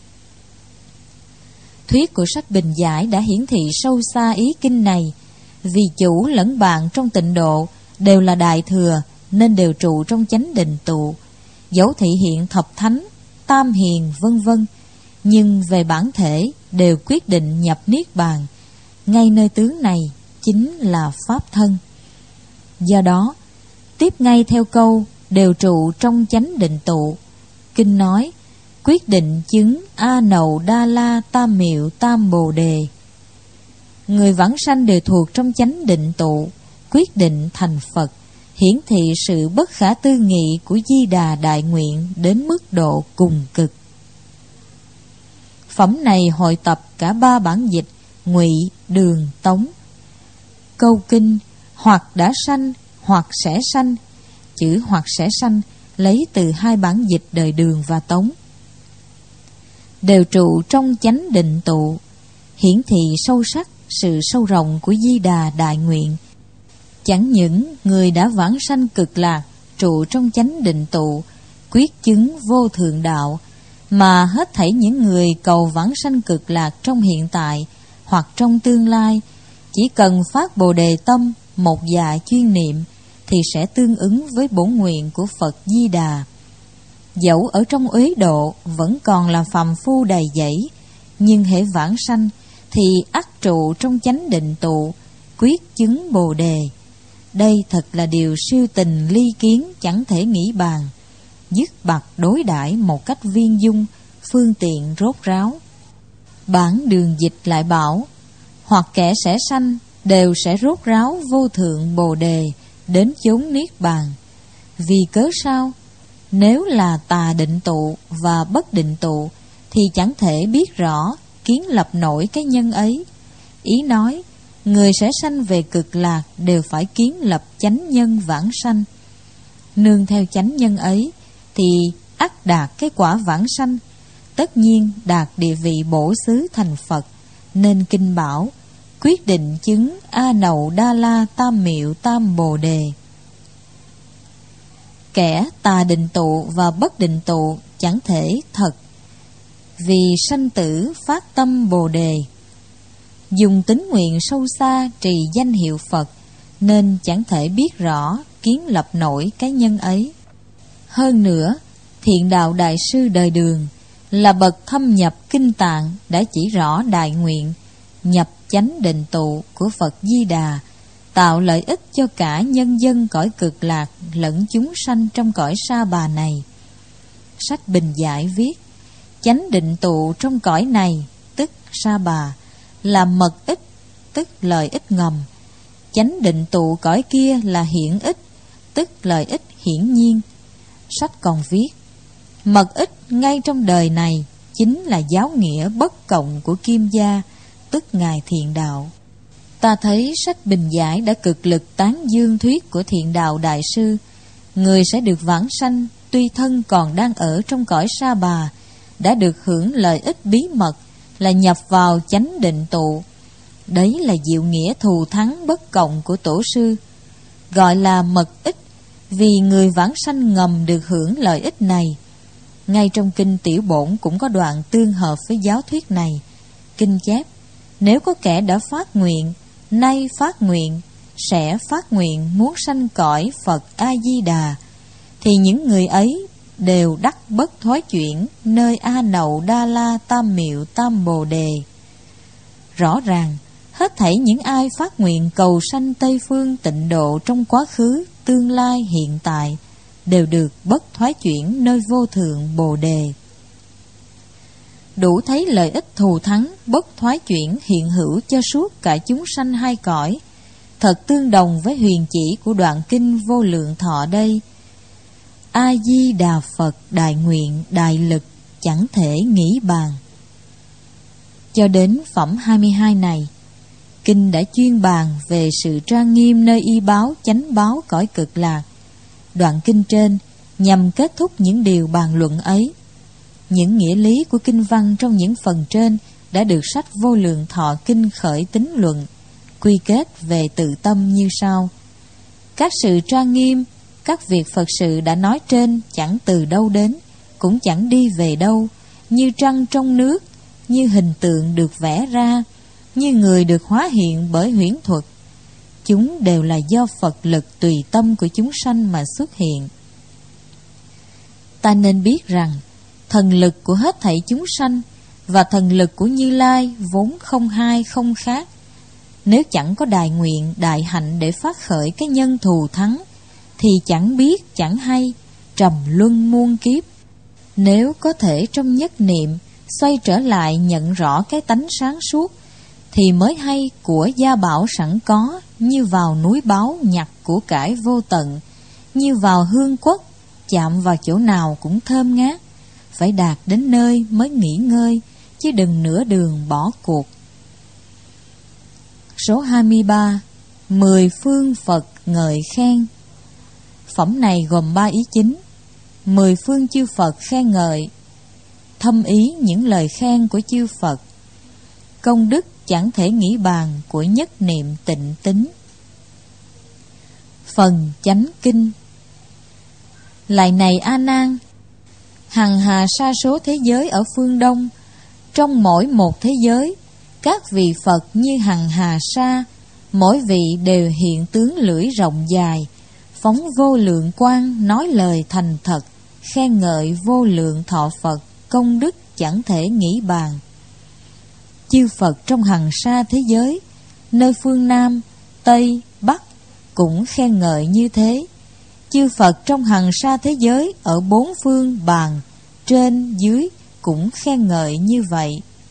Thuyết của sách Bình Giải đã hiển thị sâu xa ý kinh này. Vì chủ lẫn bạn trong tịnh độ đều là Đại Thừa, nên đều trụ trong chánh định tụ. Dẫu thị hiện thập thánh, tam hiền vân vân, nhưng về bản thể đều quyết định nhập niết bàn. Ngay nơi tướng này chính là pháp thân. Do đó, tiếp ngay theo câu đều trụ trong chánh định tụ, kinh nói quyết định chứng A Nậu Đa La Tam Miệu Tam Bồ Đề. Người vãng sanh đều thuộc trong chánh định tụ, quyết định thành Phật, hiển thị sự bất khả tư nghị của Di Đà Đại Nguyện đến mức độ cùng cực. Phẩm này hội tập cả ba bản dịch Ngụy, Đường, Tống. Câu kinh hoặc đã sanh hoặc sẽ sanh, chữ hoặc sẽ sanh lấy từ hai bản dịch đời Đường và Tống. đều trụ trong chánh định tụ, hiển thị sâu sắc sự sâu rộng của Di Đà đại nguyện. Chẳng những người đã vãng sanh cực lạc trụ trong chánh định tụ, quyết chứng vô thượng đạo, mà hết thảy những người cầu vãng sanh cực lạc trong hiện tại hoặc trong tương lai, chỉ cần phát Bồ Đề tâm, một dạ chuyên niệm, thì sẽ tương ứng với bổn nguyện của Phật Di Đà. Dẫu ở trong uế độ vẫn còn là phàm phu đầy dẫy, nhưng hễ vãng sanh thì ắt trụ trong chánh định tụ, quyết chứng Bồ Đề. Đây thật là điều siêu tình ly kiến chẳng thể nghĩ bàn, dứt bặt đối đãi một cách viên dung, phương tiện rốt ráo. Bản đường dịch lại bảo, hoặc kẻ sẽ sanh đều sẽ rốt ráo vô thượng Bồ Đề đến chốn niết bàn. Vì cớ sao? Nếu là tà định tụ và bất định tụ thì chẳng thể biết rõ kiến lập nổi cái nhân ấy. Ý nói, người sẽ sanh về cực lạc đều phải kiến lập chánh nhân vãng sanh. Nương theo chánh nhân ấy thì ắt đạt cái quả vãng sanh, tất nhiên đạt địa vị bổ xứ thành Phật. Nên kinh bảo, quyết định chứng A Nậu Đa La Tam Miệu Tam Bồ Đề. Kẻ tà định tụ và bất định tụ chẳng thể thật, vì sanh tử phát tâm Bồ Đề. Dùng tín nguyện sâu xa trì danh hiệu Phật, nên chẳng thể biết rõ kiến lập nổi cái nhân ấy. Hơn nữa, Thiện Đạo Đại Sư đời Đường là bậc thâm nhập kinh tạng, đã chỉ rõ đại nguyện nhập chánh định tụ của Phật Di Đà, tạo lợi ích cho cả nhân dân cõi cực lạc lẫn chúng sanh trong cõi sa bà này. Sách Bình Giải viết, chánh định tụ trong cõi này, tức sa bà, là mật ích, tức lợi ích ngầm. Chánh định tụ cõi kia là hiển ích, tức lợi ích hiển nhiên. Sách còn viết, mật ích ngay trong đời này chính là giáo nghĩa bất cộng của Kim Gia, tức Ngài Thiện Đạo. Ta thấy sách Bình Giải đã cực lực tán dương thuyết của Thiện Đạo Đại Sư. Người sẽ được vãng sanh tuy thân còn đang ở trong cõi sa bà, đã được hưởng lợi ích bí mật là nhập vào chánh định tụ. Đấy là diệu nghĩa thù thắng bất cộng của Tổ sư, gọi là mật ích, vì người vãng sanh ngầm được hưởng lợi ích này. Ngay trong kinh Tiểu Bổn cũng có đoạn tương hợp với giáo thuyết này. Kinh chép, nếu có kẻ đã phát nguyện, nay phát nguyện, sẽ phát nguyện muốn sanh cõi Phật A-di-đà, thì những người ấy đều đắc bất thoái chuyển nơi A Nậu Đa La Tam Miệu Tam Bồ Đề. Rõ ràng, hết thảy những ai phát nguyện cầu sanh Tây Phương tịnh độ trong quá khứ, tương lai, hiện tại, đều được bất thoái chuyển nơi vô thượng Bồ Đề. Đủ thấy lợi ích thù thắng bất thoái chuyển hiện hữu cho suốt cả chúng sanh hai cõi, thật tương đồng với huyền chỉ của đoạn kinh Vô Lượng Thọ đây. A Di Đà Phật đại nguyện đại lực chẳng thể nghĩ bàn. Cho đến phẩm 22 này, kinh đã chuyên bàn về sự trang nghiêm nơi y báo chánh báo cõi cực lạc. Đoạn kinh trên nhằm kết thúc những điều bàn luận ấy. Những nghĩa lý của kinh văn trong những phần trên đã được sách Vô Lượng Thọ Kinh khởi tín luận, quy kết về tự tâm như sau. Các sự trang nghiêm, các việc Phật sự đã nói trên chẳng từ đâu đến, cũng chẳng đi về đâu, như trăng trong nước, như hình tượng được vẽ ra, như người được hóa hiện bởi huyễn thuật. Chúng đều là do Phật lực tùy tâm của chúng sanh mà xuất hiện. Ta nên biết rằng thần lực của hết thảy chúng sanh và thần lực của Như Lai vốn không hai không khác. Nếu chẳng có đại nguyện, đại hạnh để phát khởi cái nhân thù thắng, thì chẳng biết, chẳng hay, trầm luân muôn kiếp. Nếu có thể trong nhất niệm xoay trở lại nhận rõ cái tánh sáng suốt, thì mới hay của gia bảo sẵn có, như vào núi báu nhặt của cải vô tận, như vào hương quất, chạm vào chỗ nào cũng thơm ngát. Phải đạt đến nơi mới nghỉ ngơi, chứ đừng nửa đường bỏ cuộc. Số 23. 10 phương Phật ngợi khen. Phẩm này gồm 3 ý chính. 10 phương chư Phật khen ngợi. thâm ý những lời khen của chư Phật. Công đức chẳng thể nghĩ bàn của nhất niệm tịnh tín. Phần chánh kinh. Lạy này A Nan, hằng hà sa số thế giới ở phương Đông, trong mỗi một thế giới, các vị Phật như hằng hà sa, mỗi vị đều hiện tướng lưỡi rộng dài, phóng vô lượng quang, nói lời thành thật, khen ngợi vô lượng thọ Phật, công đức chẳng thể nghĩ bàn. Chư Phật trong hằng sa thế giới, nơi phương Nam, Tây, Bắc cũng khen ngợi như thế. Chư Phật trong hằng sa thế giới ở bốn phương bàn, trên, dưới cũng khen ngợi như vậy.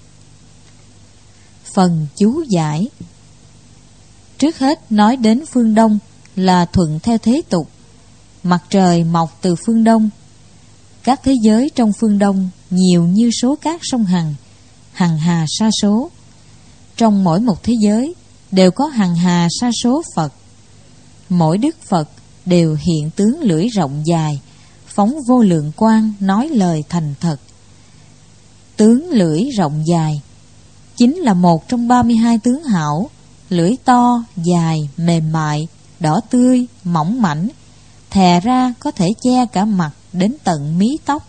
Phần chú giải. Trước hết nói đến phương Đông là thuận theo thế tục. Mặt trời mọc từ phương Đông. Các thế giới trong phương Đông nhiều như số cát sông Hằng, hằng hà sa số. Trong mỗi một thế giới đều có hằng hà sa số Phật. Mỗi Đức Phật đều hiện tướng lưỡi rộng dài, phóng vô lượng quang, nói lời thành thật. Tướng lưỡi rộng dài chính là một trong 32 tướng hảo. Lưỡi to, dài, mềm mại, đỏ tươi, mỏng mảnh, thè ra có thể che cả mặt đến tận mí tóc.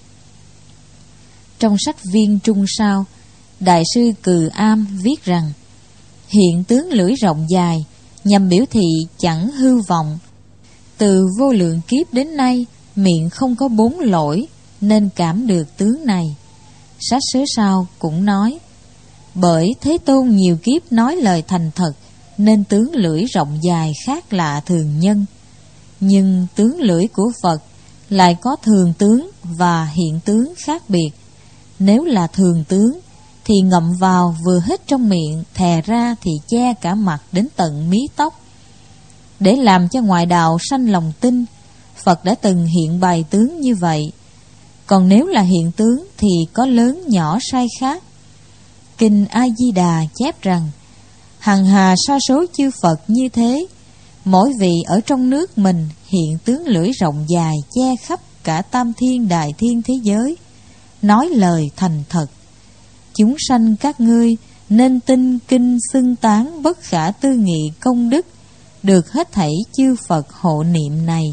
Trong sách Viên Trung Sao, Đại sư Cừ Am viết rằng: hiện tướng lưỡi rộng dài nhằm biểu thị chẳng hư vọng. Từ vô lượng kiếp đến nay, miệng không có 4 lỗi, nên cảm được tướng này. Sách Sớ Sao cũng nói: bởi Thế Tôn nhiều kiếp nói lời thành thật, nên tướng lưỡi rộng dài khác lạ thường nhân. Nhưng tướng lưỡi của Phật lại có thường tướng và hiện tướng khác biệt. Nếu là thường tướng thì ngậm vào vừa hít trong miệng, thè ra thì che cả mặt đến tận mí tóc. Để làm cho ngoại đạo sanh lòng tin, Phật đã từng hiện bày tướng như vậy. Còn nếu là hiện tướng thì có lớn nhỏ sai khác. Kinh A Di Đà chép rằng: hằng hà sa số chư Phật như thế, mỗi vị ở trong nước mình hiện tướng lưỡi rộng dài che khắp cả tam thiên đại thiên thế giới, nói lời thành thật. Chúng sanh các ngươi nên tin kinh xưng tán bất khả tư nghị công đức, được hết thảy chư Phật hộ niệm này.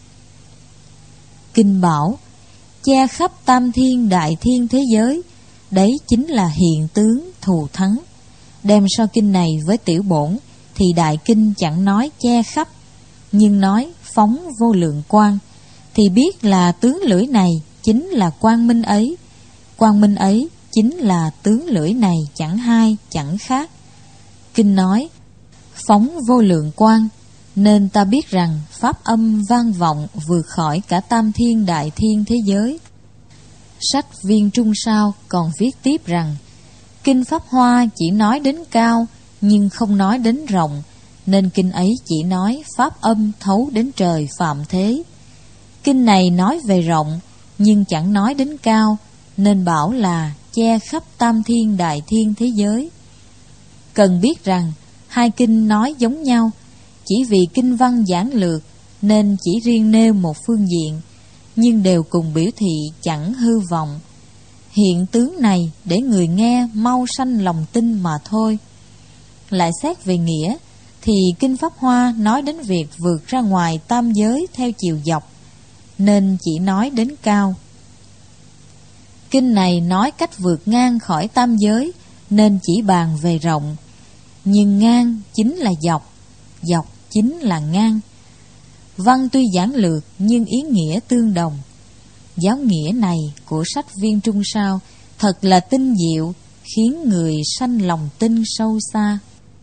Kinh bảo che khắp tam thiên đại thiên thế giới, đấy chính là hiện tướng thù thắng. Đem so kinh này với tiểu bổn thì đại kinh chẳng nói che khắp, nhưng nói phóng vô lượng quang, thì biết là tướng lưỡi này chính là quang minh ấy. Quang minh ấy chính là tướng lưỡi này, chẳng hai chẳng khác. Kinh nói phóng vô lượng quang, nên ta biết rằng pháp âm vang vọng vượt khỏi cả tam thiên đại thiên thế giới. Sách Viên Trung Sao còn viết tiếp rằng: kinh Pháp Hoa chỉ nói đến cao nhưng không nói đến rộng, nên kinh ấy chỉ nói pháp âm thấu đến trời phạm thế. Kinh này nói về rộng nhưng chẳng nói đến cao, nên bảo là che khắp tam thiên đại thiên thế giới. Cần biết rằng hai kinh nói giống nhau, chỉ vì kinh văn giản lược nên chỉ riêng nêu một phương diện, nhưng đều cùng biểu thị chẳng hư vọng. Hiện tướng này để người nghe mau sanh lòng tin mà thôi. Lại xét về nghĩa thì kinh Pháp Hoa nói đến việc vượt ra ngoài tam giới theo chiều dọc, nên chỉ nói đến cao. Kinh này nói cách vượt ngang khỏi tam giới, nên chỉ bàn về rộng. Nhưng ngang chính là dọc, dọc chính là ngang. Văn tuy giản lược nhưng ý nghĩa tương đồng. Giáo nghĩa này của sách Viên Trung Sao thật là tinh diệu, khiến người sanh lòng tin sâu xa.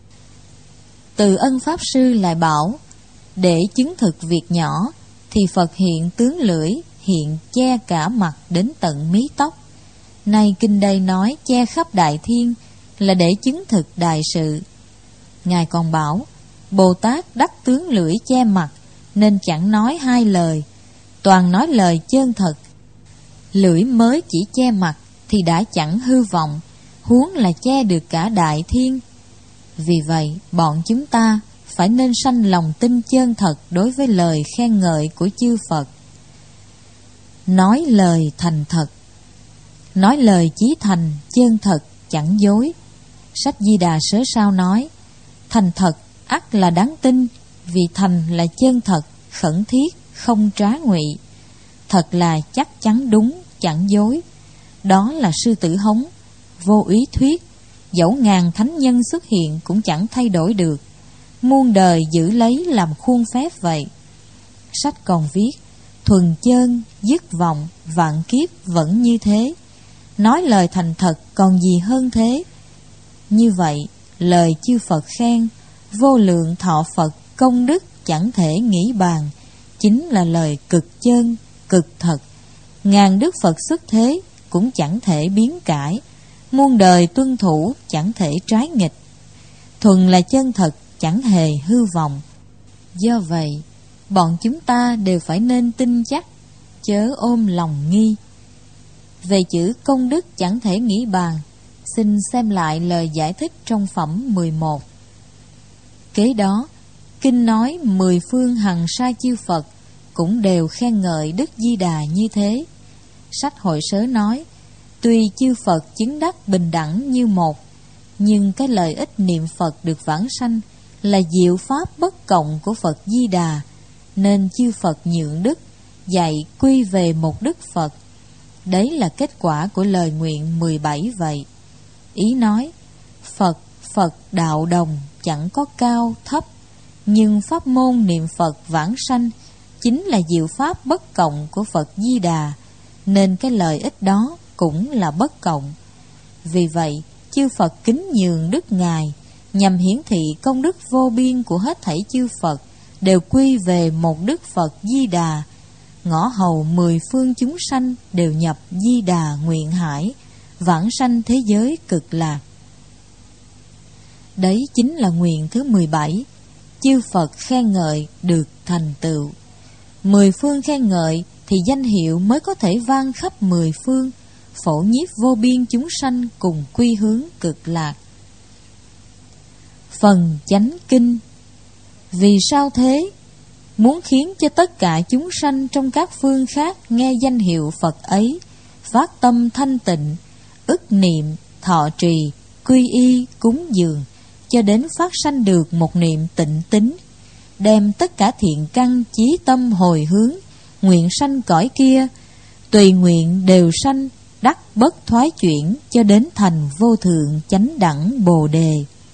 Từ Ân Pháp Sư lại bảo: để chứng thực việc nhỏ thì Phật hiện tướng lưỡi, hiện che cả mặt đến tận mí tóc. Nay kinh đây nói che khắp đại thiên là để chứng thực đại sự. Ngài còn bảo Bồ Tát đắc tướng lưỡi che mặt, nên chẳng nói hai lời, toàn nói lời chân thật. Lưỡi mới chỉ che mặt thì đã chẳng hư vọng, huống là che được cả đại thiên. Vì vậy bọn chúng ta phải nên sanh lòng tin chân thật đối với lời khen ngợi của chư Phật. Nói lời thành thật. nói lời chí thành, chân thật, chẳng dối. Sách Di Đà Sớ Sao nói, thành thật ắt là đáng tin, vì thành là chân thật, khẩn thiết, không trá ngụy. Thật là chắc chắn đúng, chẳng dối. Đó là sư tử hống, vô ý thuyết. Dẫu ngàn thánh nhân xuất hiện cũng chẳng thay đổi được. Muôn đời giữ lấy làm khuôn phép vậy. Sách còn viết, thuần chân, dứt vọng, vạn kiếp vẫn như thế. Nói lời thành thật còn gì hơn thế. Như vậy, lời chư Phật khen, vô lượng thọ Phật công đức chẳng thể nghĩ bàn, chính là lời cực chân, cực thật. Ngàn đức Phật xuất thế cũng chẳng thể biến cãi, muôn đời tuân thủ chẳng thể trái nghịch. Thuần là chân thật, chẳng hề hư vọng. Do vậy, bọn chúng ta đều phải nên tin chắc, chớ ôm lòng nghi. Về chữ công đức chẳng thể nghĩ bàn, xin xem lại lời giải thích trong phẩm 11. Kế đó, kinh nói 10 phương hằng sa chư Phật cũng đều khen ngợi Đức Di Đà như thế. Sách Hội Sớ nói, tuy chư Phật chứng đắc bình đẳng như một, nhưng cái lợi ích niệm Phật được vãng sanh là diệu pháp bất cộng của Phật Di Đà, nên chư Phật nhượng đức, dạy quy về một đức Phật. Đấy là kết quả của lời nguyện 17 vậy. Ý nói, Phật đạo đồng, chẳng có cao thấp, nhưng pháp môn niệm Phật vãng sanh chính là diệu pháp bất cộng của Phật Di Đà, nên cái lợi ích đó cũng là bất cộng. Vì vậy, chư Phật kính nhường đức Ngài, nhằm hiển thị công đức vô biên của hết thảy chư Phật đều quy về một đức Phật Di Đà. Ngõ hầu 10 phương chúng sanh đều nhập Di Đà nguyện hải, vãng sanh thế giới cực lạc. Đấy chính là nguyện thứ 17, chư Phật khen ngợi được thành tựu. 10 phương khen ngợi thì danh hiệu mới có thể vang khắp 10 phương, phổ nhiếp vô biên chúng sanh cùng quy hướng cực lạc. Phần chánh kinh. Vì sao thế? Muốn khiến cho tất cả chúng sanh trong các phương khác nghe danh hiệu Phật ấy, phát tâm thanh tịnh, ức niệm, thọ trì, quy y, cúng dường, cho đến phát sanh được một niệm tịnh tín, đem tất cả thiện căn chí tâm hồi hướng, nguyện sanh cõi kia, tùy nguyện đều sanh, đắc bất thoái chuyển, cho đến thành vô thượng chánh đẳng Bồ Đề.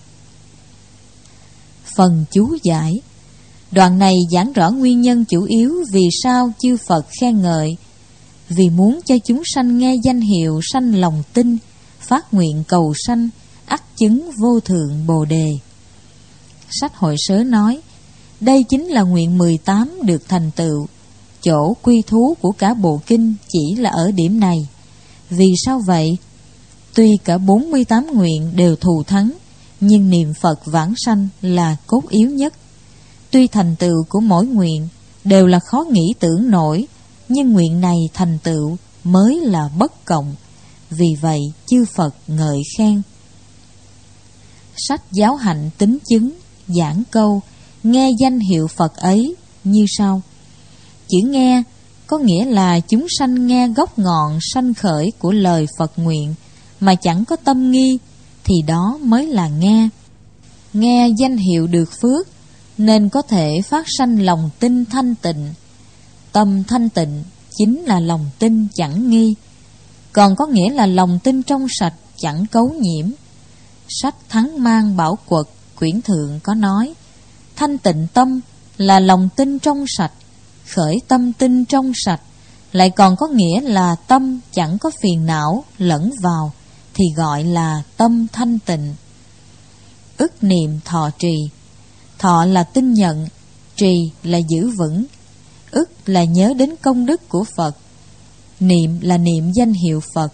Phần chú giải. Đoạn này giảng rõ nguyên nhân chủ yếu vì sao chư Phật khen ngợi. Vì muốn cho chúng sanh nghe danh hiệu sanh lòng tin, phát nguyện cầu sanh, ắt chứng vô thượng Bồ Đề. Sách Hội Sớ nói, đây chính là nguyện 18 được thành tựu. Chỗ quy thú của cả bộ kinh chỉ là ở điểm này. Vì sao vậy? Tuy cả 48 nguyện đều thù thắng, nhưng niệm Phật vãng sanh là cốt yếu nhất. Tuy thành tựu của mỗi nguyện đều là khó nghĩ tưởng nổi, nhưng nguyện này thành tựu mới là bất cộng. Vì vậy chư Phật ngợi khen. Sách Giáo hạnh tín chứng giảng câu nghe danh hiệu Phật ấy như sau. Chữ nghe có nghĩa là chúng sanh nghe gốc ngọn sanh khởi của lời Phật nguyện mà chẳng có tâm nghi, thì đó mới là nghe. Nghe danh hiệu được phước nên có thể phát sanh lòng tin thanh tịnh. Tâm thanh tịnh chính là lòng tin chẳng nghi, còn có nghĩa là lòng tin trong sạch chẳng cấu nhiễm. Sách Thắng Mang Bảo Quật quyển thượng có nói, thanh tịnh tâm là lòng tin trong sạch, khởi tâm tin trong sạch, lại còn có nghĩa là tâm chẳng có phiền não lẫn vào, thì gọi là tâm thanh tịnh. Ức niệm thọ trì. Thọ là tin nhận, trì là giữ vững, ức là nhớ đến công đức của Phật, niệm là niệm danh hiệu Phật.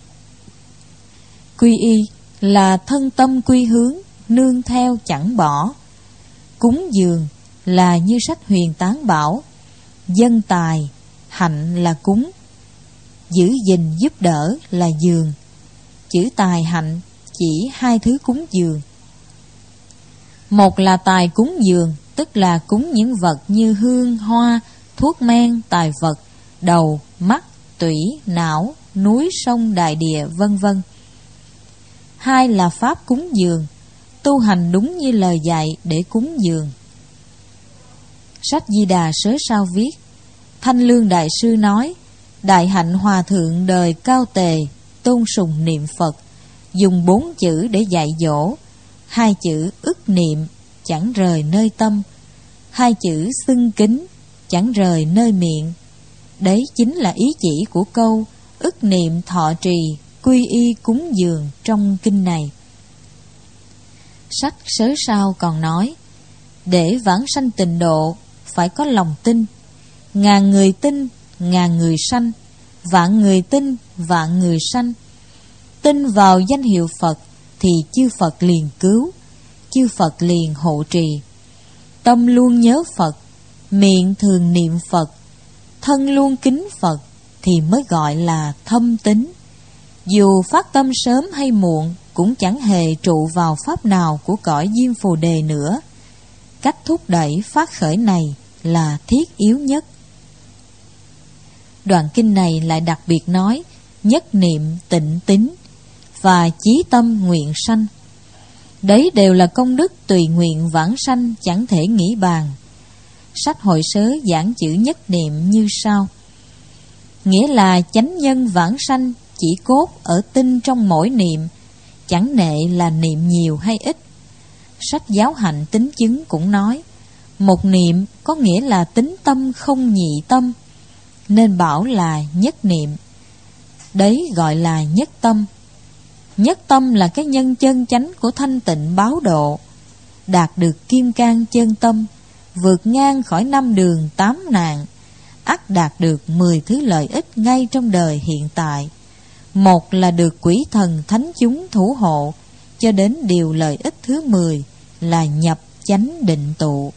Quy y là thân tâm quy hướng, nương theo chẳng bỏ. Cúng dường là như sách Huyền Tán bảo, dân tài, hạnh là cúng, giữ gìn giúp đỡ là dường. Chữ tài hạnh chỉ hai thứ cúng dường. Một là tài cúng dường, tức là cúng những vật như hương, hoa, thuốc men, tài vật, đầu, mắt, tủy, não, núi sông đại địa vân vân. Hai là pháp cúng dường, tu hành đúng như lời dạy để cúng dường. Sách Di Đà sớ sao viết: Thanh Lương Đại Sư nói, Đại Hạnh Hòa Thượng đời cao tề, tôn sùng niệm Phật, dùng 4 chữ để dạy dỗ. 2 chữ ức niệm, chẳng rời nơi tâm. 2 chữ xưng kính, chẳng rời nơi miệng. Đấy chính là ý chỉ của câu ức niệm thọ trì, quy y cúng dường trong kinh này. Sách sớ sao còn nói, để vãng sanh tịnh độ, phải có lòng tin. Ngàn người tin, ngàn người sanh. Vạn người tin, vạn người sanh. Tin vào danh hiệu Phật, thì chư Phật liền cứu, chư Phật liền hộ trì. Tâm luôn nhớ Phật, miệng thường niệm Phật, thân luôn kính Phật, thì mới gọi là thâm tín. Dù phát tâm sớm hay muộn, cũng chẳng hề trụ vào pháp nào của cõi Diêm Phù Đề nữa. Cách thúc đẩy phát khởi này là thiết yếu nhất. Đoạn kinh này lại đặc biệt nói nhất niệm tịnh tín và chí tâm nguyện sanh. Đấy đều là công đức tùy nguyện vãng sanh, chẳng thể nghĩ bàn. Sách Hội Sớ giảng chữ nhất niệm như sau: nghĩa là chánh nhân vãng sanh chỉ cốt ở tinh trong mỗi niệm, chẳng nệ là niệm nhiều hay ít. Sách Giáo Hạnh Tính Chứng cũng nói, một niệm có nghĩa là tính tâm không nhị tâm, nên bảo là nhất niệm. Đấy gọi là nhất tâm. Nhất tâm là cái nhân chân chánh của thanh tịnh báo độ, đạt được kim cang chân tâm, vượt ngang khỏi 5 đường 8 nạn, ắt đạt được 10 thứ lợi ích ngay trong đời hiện tại. Một là được quỷ thần thánh chúng thủ hộ, cho đến điều lợi ích thứ 10 là nhập chánh định tụ.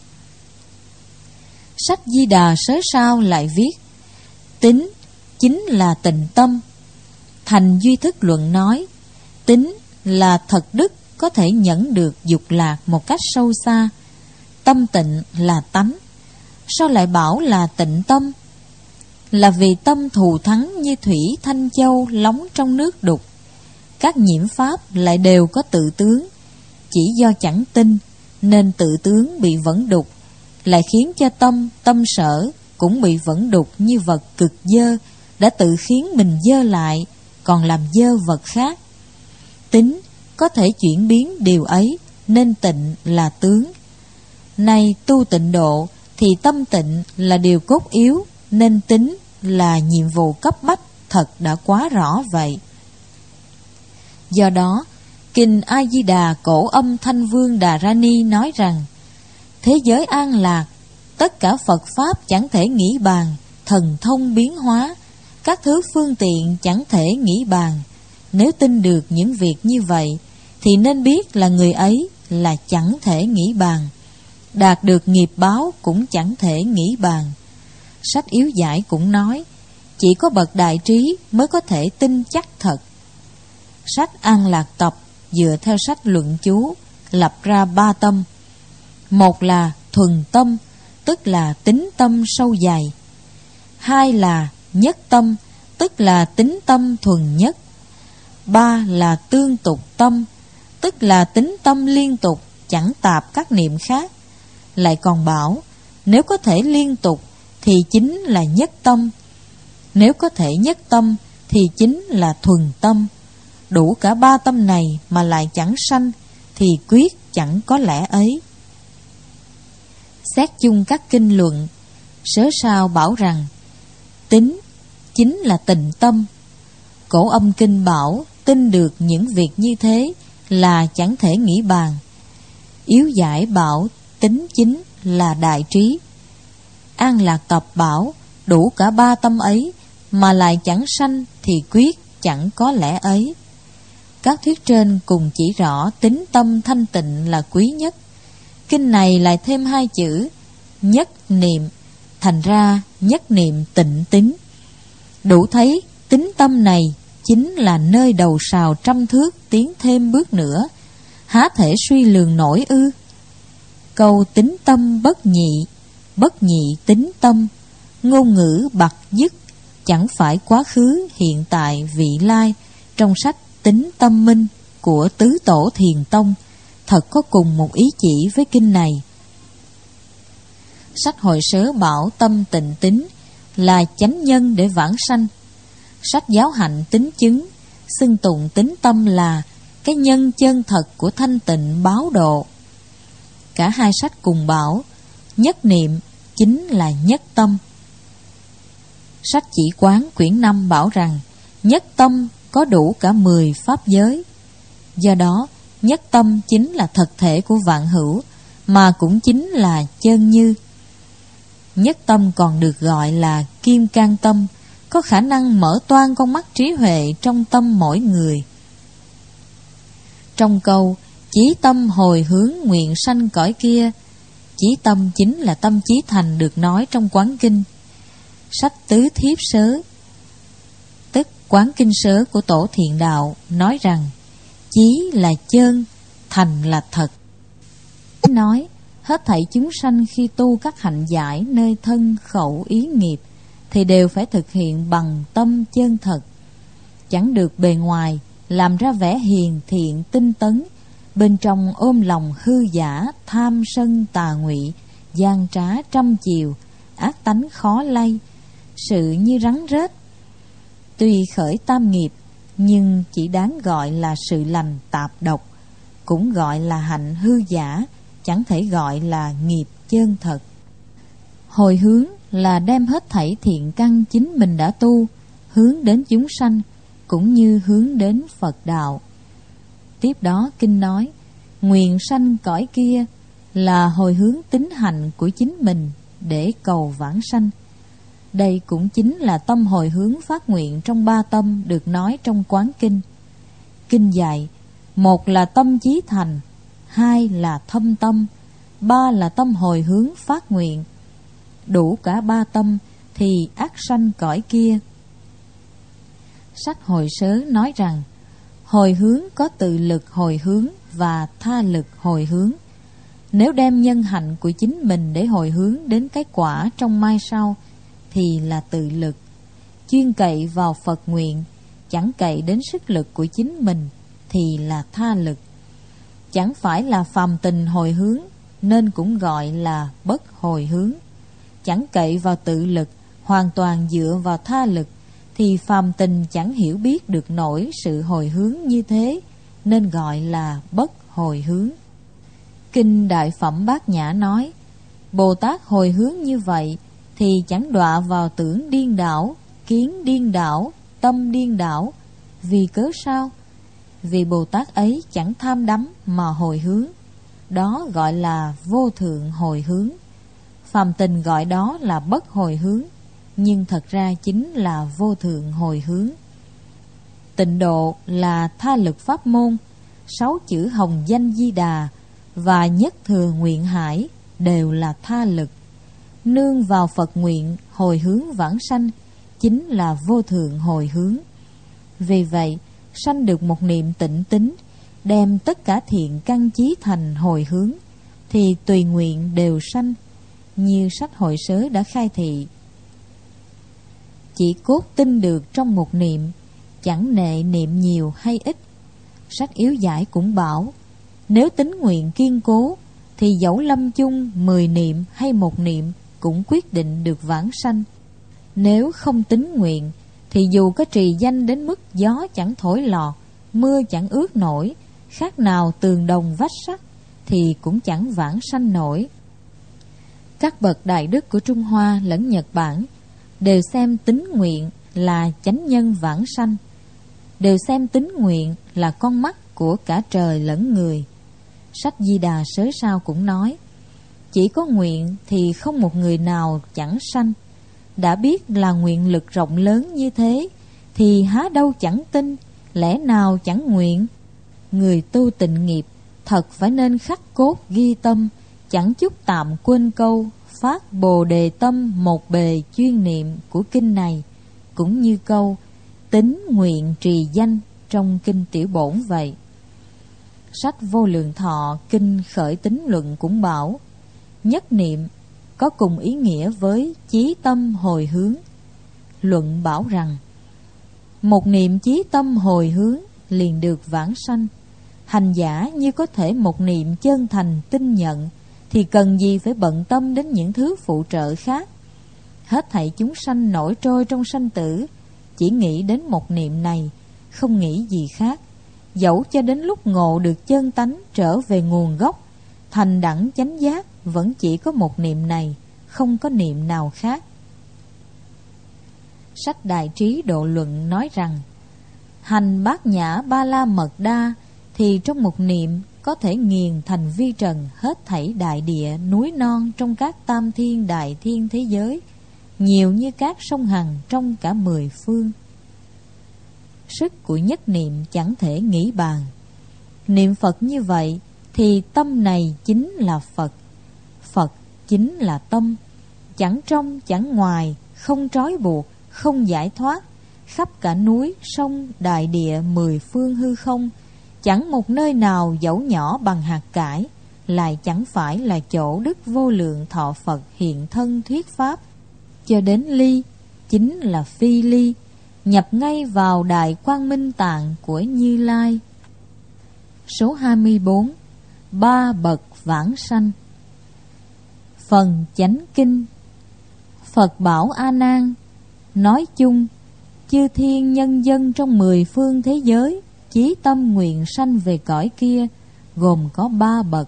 Sách Di Đà sớ sao lại viết, tín chính là tịnh tâm. Thành Duy Thức Luận nói, tín là thật đức có thể nhẫn được dục lạc một cách sâu xa. Tâm tịnh là tánh. Sao lại bảo là tịnh tâm? Là vì tâm thù thắng như thủy thanh châu lóng trong nước đục. Các nhiễm pháp lại đều có tự tướng. Chỉ do chẳng tin nên tự tướng bị vẫn đục, lại khiến cho tâm sở cũng bị vẫn đục như vật cực dơ, đã tự khiến mình dơ lại, còn làm dơ vật khác. Tính có thể chuyển biến điều ấy, nên tịnh là tướng. Nay tu tịnh độ thì tâm tịnh là điều cốt yếu, nên tính là nhiệm vụ cấp bách, thật đã quá rõ vậy. Do đó, Kinh A Di Đà Cổ Âm Thanh Vương Đà Ra Ni nói rằng, thế giới an lạc, tất cả Phật Pháp chẳng thể nghĩ bàn, thần thông biến hóa, các thứ phương tiện chẳng thể nghĩ bàn. Nếu tin được những việc như vậy, thì nên biết là người ấy là chẳng thể nghĩ bàn. Đạt được nghiệp báo cũng chẳng thể nghĩ bàn. Sách Yếu Giải cũng nói, chỉ có bậc đại trí mới có thể tin chắc thật. Sách An Lạc Tập dựa theo sách Luận Chú lập ra 3 tâm. Một là thuần tâm, tức là tính tâm sâu dày. 2 là nhất tâm, tức là tính tâm thuần nhất. 3 là tương tục tâm, tức là tính tâm liên tục, chẳng tạp các niệm khác. Lại còn bảo, nếu có thể liên tục thì chính là nhất tâm, nếu có thể nhất tâm thì chính là thuần tâm. Đủ cả 3 tâm này mà lại chẳng sanh, thì quyết chẳng có lẽ ấy. Xét chung các kinh luận, sớ sao bảo rằng tín chính là tịnh tâm. Cổ Âm Kinh bảo tin được những việc như thế là chẳng thể nghĩ bàn. Yếu Giải bảo tín chính là đại trí. An Lạc Tập bảo đủ cả 3 tâm ấy mà lại chẳng sanh, thì quyết chẳng có lẽ ấy. Các thuyết trên cùng chỉ rõ tính tâm thanh tịnh là quý nhất. Kinh này lại thêm 2 chữ nhất niệm, thành ra nhất niệm tịnh tín. Đủ thấy tính tâm này chính là nơi đầu sào trăm thước, tiến thêm bước nữa, há thể suy lường nổi ư? Câu tính tâm bất nhị tính tâm, ngôn ngữ bặt dứt, chẳng phải quá khứ, hiện tại, vị lai trong sách Tính Tâm Minh của Tứ Tổ Thiền Tông thật có cùng một ý chỉ với kinh này. Sách Hội Sớ bảo tâm tịnh tín là chánh nhân để vãng sanh. Sách Giáo Hạnh Tín Chứng xưng tụng tín tâm là cái nhân chân thật của thanh tịnh báo độ. Cả hai sách cùng bảo nhất niệm chính là nhất tâm. Sách Chỉ Quán quyển 5 bảo rằng nhất tâm có đủ cả 10 pháp giới. Do đó, nhất tâm chính là thật thể của vạn hữu, mà cũng chính là chân như. Nhất tâm còn được gọi là kim cang tâm, có khả năng mở toang con mắt trí huệ trong tâm mỗi người. Trong câu chí tâm hồi hướng nguyện sanh cõi kia, chí tâm chính là tâm chí thành được nói trong Quán Kinh. Sách Tứ Thiếp Sớ, tức Quán Kinh Sớ của Tổ Thiện Đạo, nói rằng chí là chân, thành là thật. Nói hết thảy chúng sanh khi tu các hạnh giải nơi thân khẩu ý nghiệp thì đều phải thực hiện bằng tâm chân thật, chẳng được bề ngoài làm ra vẻ hiền thiện tinh tấn, bên trong ôm lòng hư giả, tham sân tà ngụy, gian trá trăm chiều, ác tánh khó lay, sự như rắn rết. Tuy khởi tam nghiệp, nhưng chỉ đáng gọi là sự lành tạp độc, cũng gọi là hạnh hư giả, chẳng thể gọi là nghiệp chân thật. Hồi hướng là đem hết thảy thiện căn chính mình đã tu, hướng đến chúng sanh, cũng như hướng đến Phật đạo. Tiếp đó kinh nói, nguyện sanh cõi kia là hồi hướng tín hạnh của chính mình để cầu vãng sanh. Đây cũng chính là tâm hồi hướng phát nguyện trong 3 tâm được nói trong Quán Kinh. Kinh dạy, 1 là tâm chí thành, 2 là thâm tâm, 3 là tâm hồi hướng phát nguyện. Đủ cả 3 tâm thì ắt sanh cõi kia. Sách Hội Sớ nói rằng hồi hướng có tự lực hồi hướng và tha lực hồi hướng. Nếu đem nhân hạnh của chính mình để hồi hướng đến cái quả trong mai sau thì là tự lực, chuyên cậy vào Phật nguyện, chẳng cậy đến sức lực của chính mình thì là tha lực. Chẳng phải là phàm tình hồi hướng nên cũng gọi là bất hồi hướng. Chẳng cậy vào tự lực, hoàn toàn dựa vào tha lực thì phàm tình chẳng hiểu biết được nổi sự hồi hướng như thế, nên gọi là bất hồi hướng. Kinh Đại Phẩm Bát Nhã nói, Bồ Tát hồi hướng như vậy thì chẳng đọa vào tưởng điên đảo, kiến điên đảo, tâm điên đảo. Vì cớ sao? Vì Bồ Tát ấy chẳng tham đắm mà hồi hướng. Đó gọi là vô thượng hồi hướng. Phàm tình gọi đó là bất hồi hướng, nhưng thật ra chính là vô thượng hồi hướng. Tịnh độ là tha lực pháp môn, 6 chữ hồng danh Di Đà và nhất thừa nguyện hải đều là tha lực. Nương vào Phật nguyện hồi hướng vãng sanh chính là vô thượng hồi hướng. Vì vậy, sanh được một niệm tịnh tín, đem tất cả thiện căn chí thành hồi hướng, thì tùy nguyện đều sanh, như sách Hội Sớ đã khai thị. Chỉ cốt tin được trong một niệm, chẳng nệ niệm nhiều hay ít. Sách Yếu Giải cũng bảo, nếu tính nguyện kiên cố, thì dẫu lâm chung 10 niệm hay 1 niệm cũng quyết định được vãng sanh. Nếu không tính nguyện, thì dù có trì danh đến mức gió chẳng thổi lọt, mưa chẳng ướt nổi, khác nào tường đồng vách sắt, thì cũng chẳng vãng sanh nổi. Các bậc đại đức của Trung Hoa lẫn Nhật Bản đều xem tín nguyện là chánh nhân vãng sanh, đều xem tín nguyện là con mắt của cả trời lẫn người. Sách Di Đà Sớ Sao cũng nói, chỉ có nguyện thì không một người nào chẳng sanh. Đã biết là nguyện lực rộng lớn như thế, thì há đâu chẳng tin, lẽ nào chẳng nguyện. Người tu tịnh nghiệp thật phải nên khắc cốt ghi tâm, chẳng chút tạm quên câu phát bồ đề tâm một bề chuyên niệm của kinh này, cũng như câu tín nguyện trì danh trong kinh Tiểu Bổn vậy. Sách Vô Lượng Thọ kinh Khởi Tín Luận cũng bảo, nhất niệm có cùng ý nghĩa với chí tâm hồi hướng. luận bảo rằng một niệm chí tâm hồi hướng liền được vãng sanh. Hành giả như có thể một niệm chân thành tin nhận thì cần gì phải bận tâm đến những thứ phụ trợ khác. Hết thảy chúng sanh nổi trôi trong sanh tử, chỉ nghĩ đến một niệm này, không nghĩ gì khác. Dẫu cho đến lúc ngộ được chân tánh trở về nguồn gốc, thành đẳng chánh giác, vẫn chỉ có một niệm này, không có niệm nào khác. Sách Đại Trí Độ Luận nói rằng, hành Bát Nhã Ba La Mật Đa thì trong một niệm có thể nghiền thành vi trần hết thảy đại địa, núi non trong các tam thiên đại thiên thế giới, nhiều như các sông Hằng trong cả 10 phương. Sức của nhất niệm chẳng thể nghĩ bàn. Niệm Phật như vậy thì tâm này chính là Phật, Phật chính là tâm, chẳng trong chẳng ngoài, không trói buộc, không giải thoát, khắp cả núi, sông, đại địa 10 phương hư không, chẳng một nơi nào dẫu nhỏ bằng hạt cải, lại chẳng phải là chỗ Đức Vô Lượng Thọ Phật hiện thân thuyết pháp, cho đến ly, chính là phi ly, nhập ngay vào Đại Quang Minh Tạng của Như Lai. Số 24. Ba bậc vãng sanh. Phần Chánh Kinh. Phật bảo A Nan, nói chung chư thiên nhân dân trong 10 phương thế giới chí tâm nguyện sanh về cõi kia gồm có 3 bậc.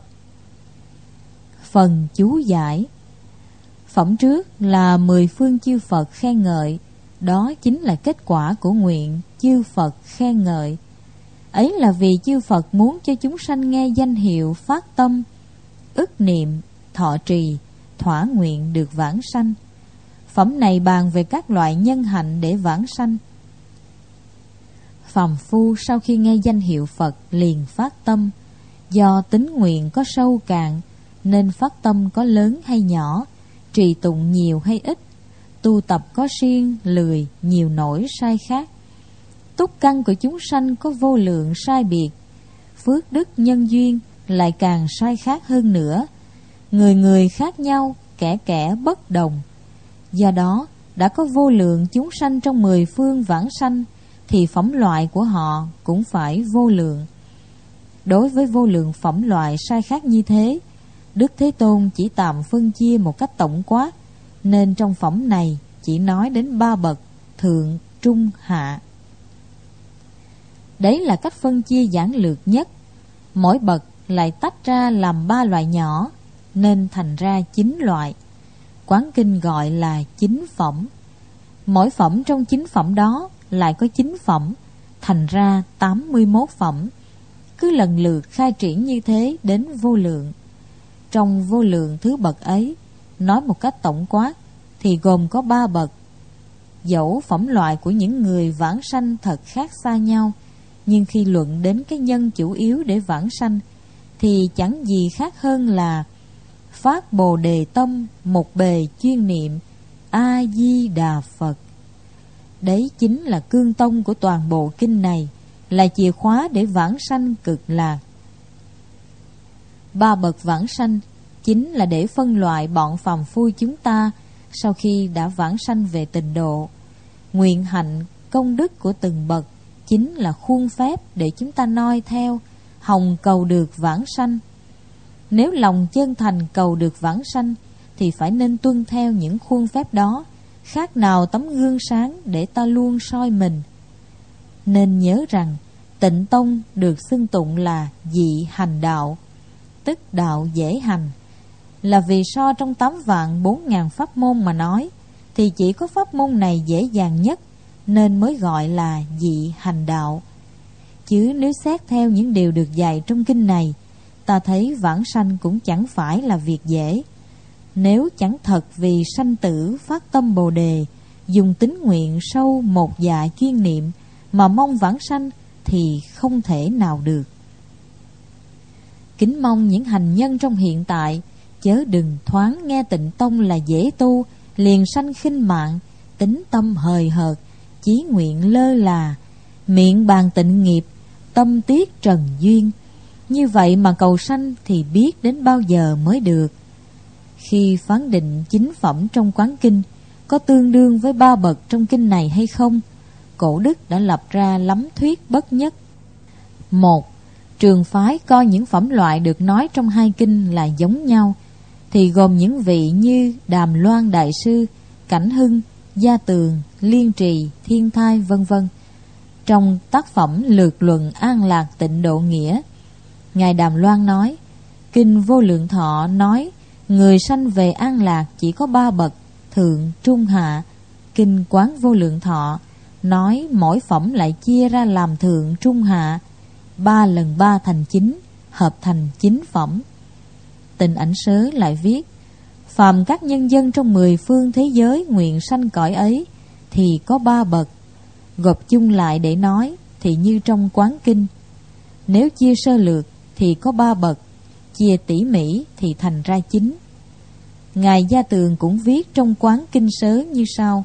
Phần chú giải. Phẩm trước là 10 phương chư Phật khen ngợi, đó chính là kết quả của nguyện chư Phật khen ngợi. Ấy là vì chư Phật muốn cho chúng sanh nghe danh hiệu phát tâm, ức niệm, thọ trì, thỏa nguyện được vãng sanh. Phẩm này bàn về các loại nhân hạnh để vãng sanh. Phàm phu sau khi nghe danh hiệu Phật liền phát tâm, do tính nguyện có sâu cạn nên phát tâm có lớn hay nhỏ, trì tụng nhiều hay ít, tu tập có siêng, lười, nhiều nổi sai khác. Túc căn của chúng sanh có vô lượng sai biệt, phước đức nhân duyên lại càng sai khác hơn nữa. Người người khác nhau, kẻ kẻ bất đồng. Do đó đã có vô lượng chúng sanh trong 10 phương vãng sanh, thì phẩm loại của họ cũng phải vô lượng. Đối với vô lượng phẩm loại sai khác như thế, Đức Thế Tôn chỉ tạm phân chia một cách tổng quát, nên trong phẩm này chỉ nói đến 3 bậc thượng, trung, hạ. Đấy là cách phân chia giản lược nhất. Mỗi bậc lại tách ra làm 3 loại nhỏ, nên thành ra 9 loại. Quán kinh gọi là 9 phẩm. Mỗi phẩm trong 9 phẩm đó lại có 9 phẩm, thành ra 81 phẩm. Cứ lần lượt khai triển như thế đến vô lượng. Trong vô lượng thứ bậc ấy, nói một cách tổng quát thì gồm có 3 bậc. Dẫu phẩm loại của những người vãng sanh thật khác xa nhau, nhưng khi luận đến cái nhân chủ yếu để vãng sanh thì chẳng gì khác hơn là phát Bồ Đề tâm, một bề chuyên niệm A Di Đà Phật. Đấy chính là cương tông của toàn bộ kinh này, là chìa khóa để vãng sanh cực lạc. 3 bậc vãng sanh chính là để phân loại bọn phàm phu chúng ta sau khi đã vãng sanh về tịnh độ. Nguyện hạnh, công đức của từng bậc chính là khuôn phép để chúng ta noi theo, hòng cầu được vãng sanh. Nếu lòng chân thành cầu được vãng sanh thì phải nên tuân theo những khuôn phép đó, khác nào tấm gương sáng để ta luôn soi mình. Nên nhớ rằng Tịnh Tông được xưng tụng là dị hành đạo, tức đạo dễ hành, là vì so trong 8.400.000 pháp môn mà nói thì chỉ có pháp môn này dễ dàng nhất, nên mới gọi là dị hành đạo. Chứ nếu xét theo những điều được dạy trong kinh này, ta thấy vãng sanh cũng chẳng phải là việc dễ. Nếu chẳng thật vì sanh tử phát tâm Bồ Đề, dùng tín nguyện sâu một dạ chuyên niệm mà mong vãng sanh thì không thể nào được. Kính mong những hành nhân trong hiện tại chớ đừng thoáng nghe Tịnh Tông là dễ tu, liền sanh khinh mạng, tính tâm hời hợt, chí nguyện lơ là, miệng bàn tịnh nghiệp, tâm tiếc trần duyên. Như vậy mà cầu sanh thì biết đến bao giờ mới được. Khi phán định 9 phẩm trong quán kinh, có tương đương với 3 bậc trong kinh này hay không? Cổ đức đã lập ra lắm thuyết bất nhất. 1. Trường phái coi những phẩm loại được nói trong hai kinh là giống nhau, thì gồm những vị như Đàm Loan Đại Sư, Cảnh Hưng, Gia Tường, Liên Trì, Thiên Thai, vân vân. Trong tác phẩm Lược Luận An Lạc Tịnh Độ Nghĩa, Ngài Đàm Loan nói, kinh Vô Lượng Thọ nói người sanh về an lạc chỉ có 3 bậc, thượng, trung, hạ. Kinh Quán Vô Lượng Thọ nói mỗi phẩm lại chia ra làm thượng, trung, hạ, 3 lần 3 thành 9, hợp thành 9 phẩm. Tịnh Ảnh Sớ lại viết, phàm các nhân dân trong 10 phương thế giới nguyện sanh cõi ấy thì có 3 bậc. Gộp chung lại để nói thì như trong Quán Kinh. Nếu chia sơ lược thì có 3 bậc, chia tỉ mỉ thì thành ra 9. Ngài Gia Tường cũng viết trong Quán Kinh Sớ như sau.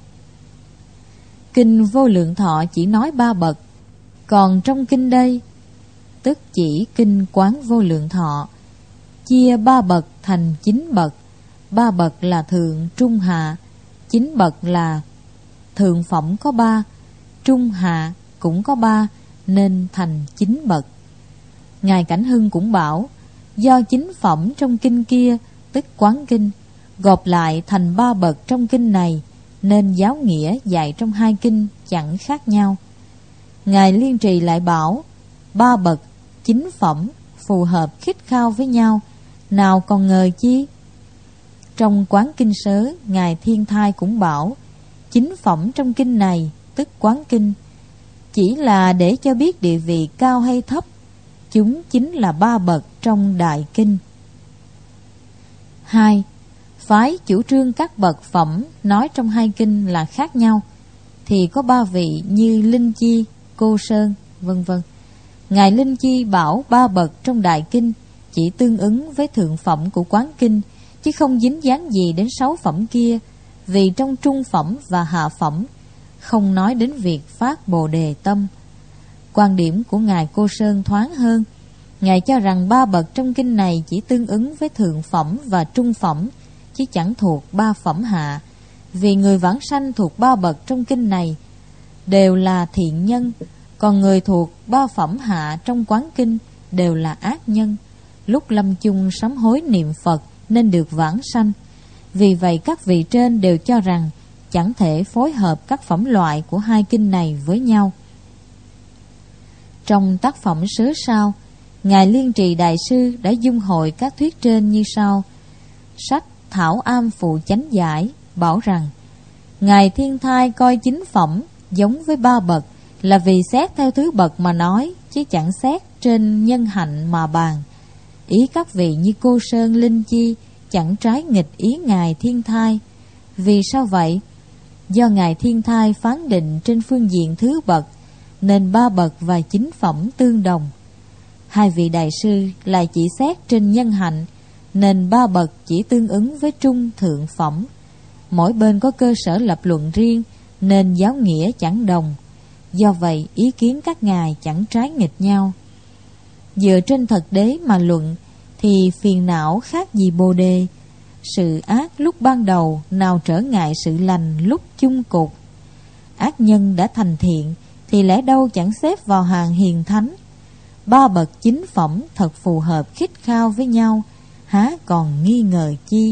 Kinh Vô Lượng Thọ chỉ nói 3 bậc, còn trong kinh đây, tức chỉ kinh Quán Vô Lượng Thọ, chia 3 bậc thành 9 bậc. 3 bậc là thượng, trung, hạ. 9 bậc là thượng phẩm có 3, trung, hạ cũng có 3, nên thành 9 bậc. Ngài Cảnh Hưng cũng bảo, do 9 phẩm trong kinh kia, tức Quán Kinh, gộp lại thành 3 bậc trong kinh này, nên giáo nghĩa dạy trong hai kinh chẳng khác nhau. Ngài Liên Trì lại bảo, 3 bậc, 9 phẩm, phù hợp khít khao với nhau, nào còn ngờ chi. Trong Quán Kinh Sớ, Ngài Thiên Thai cũng bảo, 9 phẩm trong kinh này, tức Quán Kinh, chỉ là để cho biết địa vị cao hay thấp, chúng chính là 3 bậc trong Đại Kinh. 2. Phái chủ trương các bậc phẩm nói trong hai kinh là khác nhau, thì có 3 vị như Linh Chi, Cô Sơn, vân vân. Ngài Linh Chi bảo 3 bậc trong Đại Kinh chỉ tương ứng với thượng phẩm của Quán Kinh, chứ không dính dáng gì đến 6 phẩm kia, vì trong trung phẩm và hạ phẩm không nói đến việc phát Bồ Đề tâm. Quan điểm của Ngài Cô Sơn thoáng hơn. Ngài cho rằng 3 bậc trong kinh này chỉ tương ứng với thượng phẩm và trung phẩm, chứ chẳng thuộc 3 phẩm hạ, vì người vãng sanh thuộc 3 bậc trong kinh này đều là thiện nhân, còn người thuộc 3 phẩm hạ trong Quán Kinh đều là ác nhân, lúc lâm chung sám hối niệm Phật nên được vãng sanh. Vì vậy các vị trên đều cho rằng chẳng thể phối hợp các phẩm loại của hai kinh này với nhau. Trong tác phẩm Sớ Sao, Ngài Liên Trì Đại Sư đã dung hội các thuyết trên như sau. Sách Thảo Am Phụ Chánh Giải bảo rằng, Ngài Thiên Thai coi 9 phẩm giống với 3 bậc là vì xét theo thứ bậc mà nói, chứ chẳng xét trên nhân hạnh mà bàn. Ý các vị như Cô Sơn, Linh Chi chẳng trái nghịch ý Ngài Thiên Thai. Vì sao vậy? Do Ngài Thiên Thai phán định trên phương diện thứ bậc, nên 3 bậc và 9 phẩm tương đồng. Hai vị đại sư lại chỉ xét trên nhân hạnh, nên 3 bậc chỉ tương ứng với trung thượng phẩm. Mỗi bên có cơ sở lập luận riêng, nên giáo nghĩa chẳng đồng. Do vậy ý kiến các ngài chẳng trái nghịch nhau. Dựa trên thực đế mà luận, thì phiền não khác gì Bồ Đề. Sự ác lúc ban đầu nào trở ngại sự lành lúc chung cục. Ác nhân đã thành thiện thì lẽ đâu chẳng xếp vào hàng hiền thánh. 3 bậc 9 phẩm thật phù hợp khít khao với nhau, há còn nghi ngờ chi.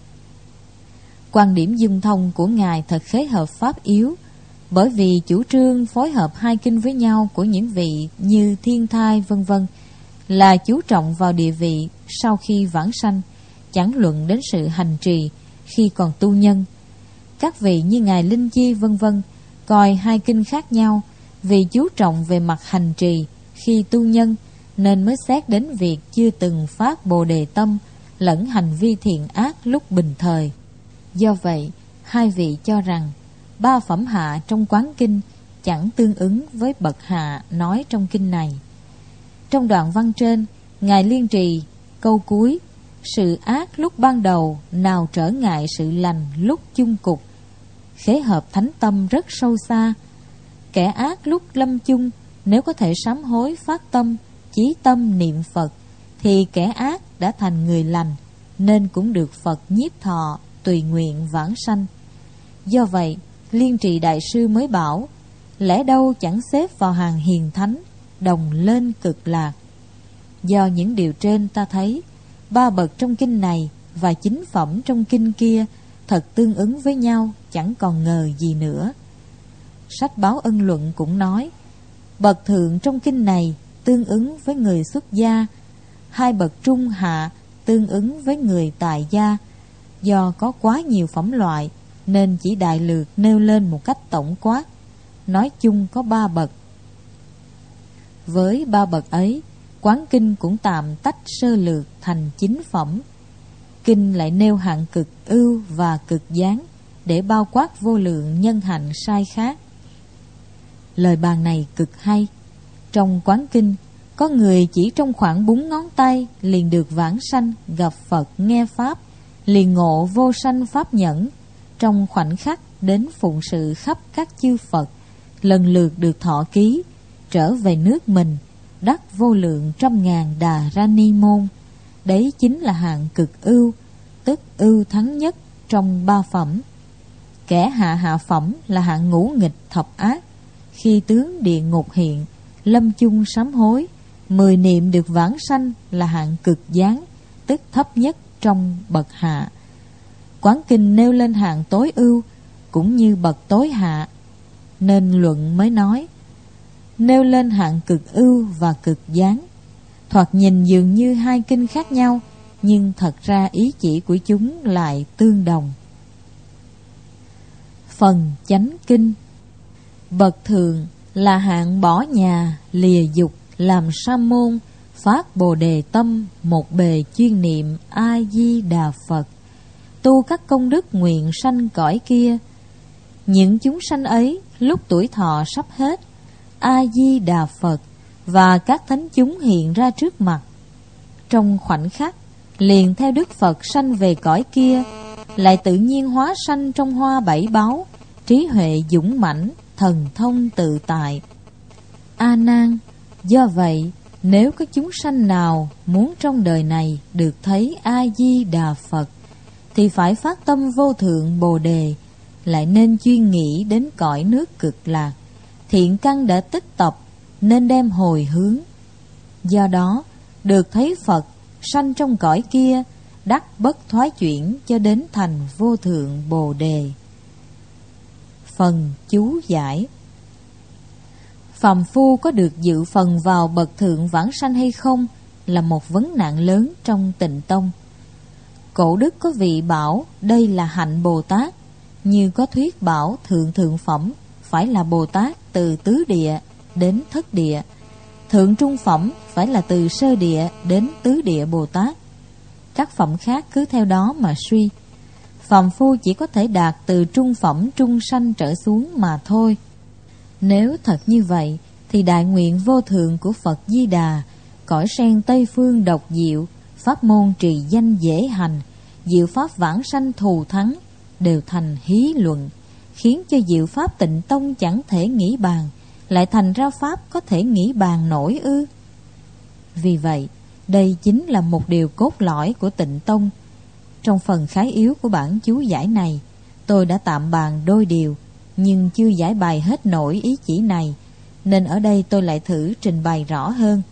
Quan điểm dung thông của Ngài thật khế hợp pháp yếu, bởi vì chủ trương phối hợp hai kinh với nhau của những vị như Thiên Thai vân vân là chú trọng vào địa vị sau khi vãng sanh, chẳng luận đến sự hành trì khi còn tu nhân. Các vị như Ngài Linh Chi vân vân coi hai kinh khác nhau, vì chú trọng về mặt hành trì khi tu nhân, nên mới xét đến việc chưa từng phát Bồ Đề tâm lẫn hành vi thiện ác lúc bình thời. Do vậy, hai vị cho rằng 3 phẩm hạ trong Quán Kinh chẳng tương ứng với bậc hạ nói trong kinh này. Trong đoạn văn trên, Ngài Liên Trì câu cuối, sự ác lúc ban đầu nào trở ngại sự lành lúc chung cục, khế hợp thánh tâm rất sâu xa. Kẻ ác lúc lâm chung, nếu có thể sám hối phát tâm, chí tâm niệm Phật, thì kẻ ác đã thành người lành, nên cũng được Phật nhiếp thọ, tùy nguyện vãng sanh. Do vậy, Liên Trì Đại Sư mới bảo, lẽ đâu chẳng xếp vào hàng hiền thánh, đồng lên cực lạc. Do những điều trên ta thấy, 3 bậc trong kinh này và 9 phẩm trong kinh kia thật tương ứng với nhau, chẳng còn ngờ gì nữa. Sách Báo Ân Luận cũng nói, bậc thượng trong kinh này tương ứng với người xuất gia, 2 bậc trung hạ tương ứng với người tại gia. Do có quá nhiều phẩm loại nên chỉ đại lược nêu lên một cách tổng quát, nói chung có 3 bậc. Với 3 bậc ấy, Quán Kinh cũng tạm tách sơ lược thành 9 phẩm. Kinh lại nêu hạng cực ưu và cực gián để bao quát vô lượng nhân hạnh sai khác. Lời bàn này cực hay. Trong Quán Kinh, có người chỉ trong khoảng 4 ngón tay liền được vãng sanh, gặp Phật nghe Pháp, liền ngộ vô sanh Pháp nhẫn, trong khoảnh khắc đến phụng sự khắp các chư Phật, lần lượt được thọ ký, trở về nước mình, đắc vô lượng trăm ngàn Đà Ra Ni Môn. Đấy chính là hạng cực ưu, tức ưu thắng nhất trong 3 phẩm. Kẻ hạ phẩm là hạng ngũ nghịch thập ác. Khi tướng địa ngục hiện, lâm chung sám hối, 10 niệm được vãng sanh là hạng cực gián, tức thấp nhất trong bậc hạ. Quán Kinh nêu lên hạng tối ưu cũng như bậc tối hạ, nên luận mới nói nêu lên hạng cực ưu và cực gián. Thoạt nhìn dường như 2 kinh khác nhau, nhưng thật ra ý chỉ của chúng lại tương đồng. Phần chánh kinh. Bậc thượng là hạng bỏ nhà, lìa dục, làm sa môn, phát bồ đề tâm, một bề chuyên niệm A Di Đà Phật, tu các công đức nguyện sanh cõi kia. Những chúng sanh ấy lúc tuổi thọ sắp hết, A Di Đà Phật và các thánh chúng hiện ra trước mặt. Trong khoảnh khắc liền theo Đức Phật sanh về cõi kia, lại tự nhiên hóa sanh trong hoa 7 báu, trí huệ dũng mãnh, thần thông tự tại. A Nan, do vậy nếu có chúng sanh nào muốn trong đời này được thấy A Di Đà Phật, thì phải phát tâm vô thượng bồ đề, lại nên chuyên nghĩ đến cõi nước cực lạc. Thiện căn đã tích tập nên đem hồi hướng. Do đó được thấy Phật sanh trong cõi kia, đắc bất thoái chuyển cho đến thành vô thượng bồ đề. Phần chú giải. Phàm phu có được dự phần vào bậc thượng vãng sanh hay không là một vấn nạn lớn trong Tịnh Tông. Cổ đức có vị bảo đây là hạnh Bồ Tát, như có thuyết bảo thượng phẩm phải là Bồ Tát từ tứ địa đến thất địa, thượng trung phẩm phải là từ sơ địa đến tứ địa Bồ Tát. Các phẩm khác cứ theo đó mà suy. Phàm phu chỉ có thể đạt từ trung phẩm trung sanh trở xuống mà thôi. Nếu thật như vậy thì đại nguyện vô thượng của Phật Di Đà, cõi sen Tây Phương độc diệu, pháp môn trì danh dễ hành, diệu pháp vãng sanh thù thắng, đều thành hí luận, khiến cho diệu pháp Tịnh Tông chẳng thể nghĩ bàn, lại thành ra pháp có thể nghĩ bàn nổi ư? Vì vậy, đây chính là một điều cốt lõi của Tịnh Tông. Trong phần khái yếu của bản chú giải này, tôi đã tạm bàn đôi điều, nhưng chưa giải bày hết nổi ý chỉ này, nên ở đây tôi lại thử trình bày rõ hơn.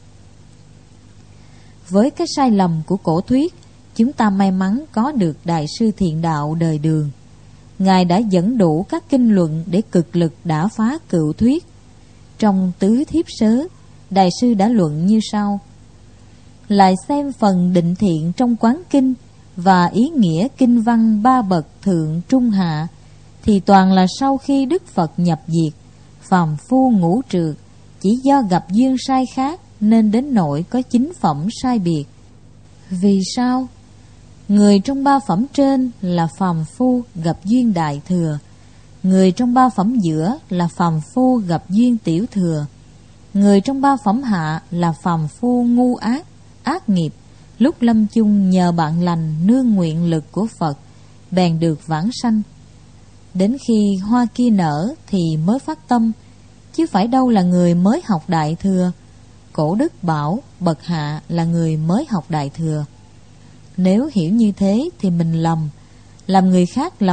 Với cái sai lầm của cổ thuyết, chúng ta may mắn có được Đại sư Thiện Đạo đời Đường. Ngài đã dẫn đủ các kinh luận để cực lực đả phá cựu thuyết. Trong Tứ Thiếp Sớ, Đại sư đã luận như sau: lại xem phần định thiện trong Quán Kinh và ý nghĩa kinh văn 3 bậc thượng trung hạ, thì toàn là sau khi Đức Phật nhập diệt, phàm phu ngũ trượt chỉ do gặp duyên sai khác nên đến nỗi có 9 phẩm sai biệt. Vì sao? Người trong 3 phẩm trên là phàm phu gặp duyên đại thừa, người trong 3 phẩm giữa là phàm phu gặp duyên tiểu thừa, người trong 3 phẩm hạ là phàm phu ngu ác, ác nghiệp, lúc lâm chung nhờ bạn lành nương nguyện lực của Phật, bèn được vãng sanh. Đến khi hoa kia nở thì mới phát tâm, chứ phải đâu là người mới học đại thừa. Cổ đức bảo bậc hạ là người mới học đại thừa. Nếu hiểu như thế thì mình lầm, làm người khác lầm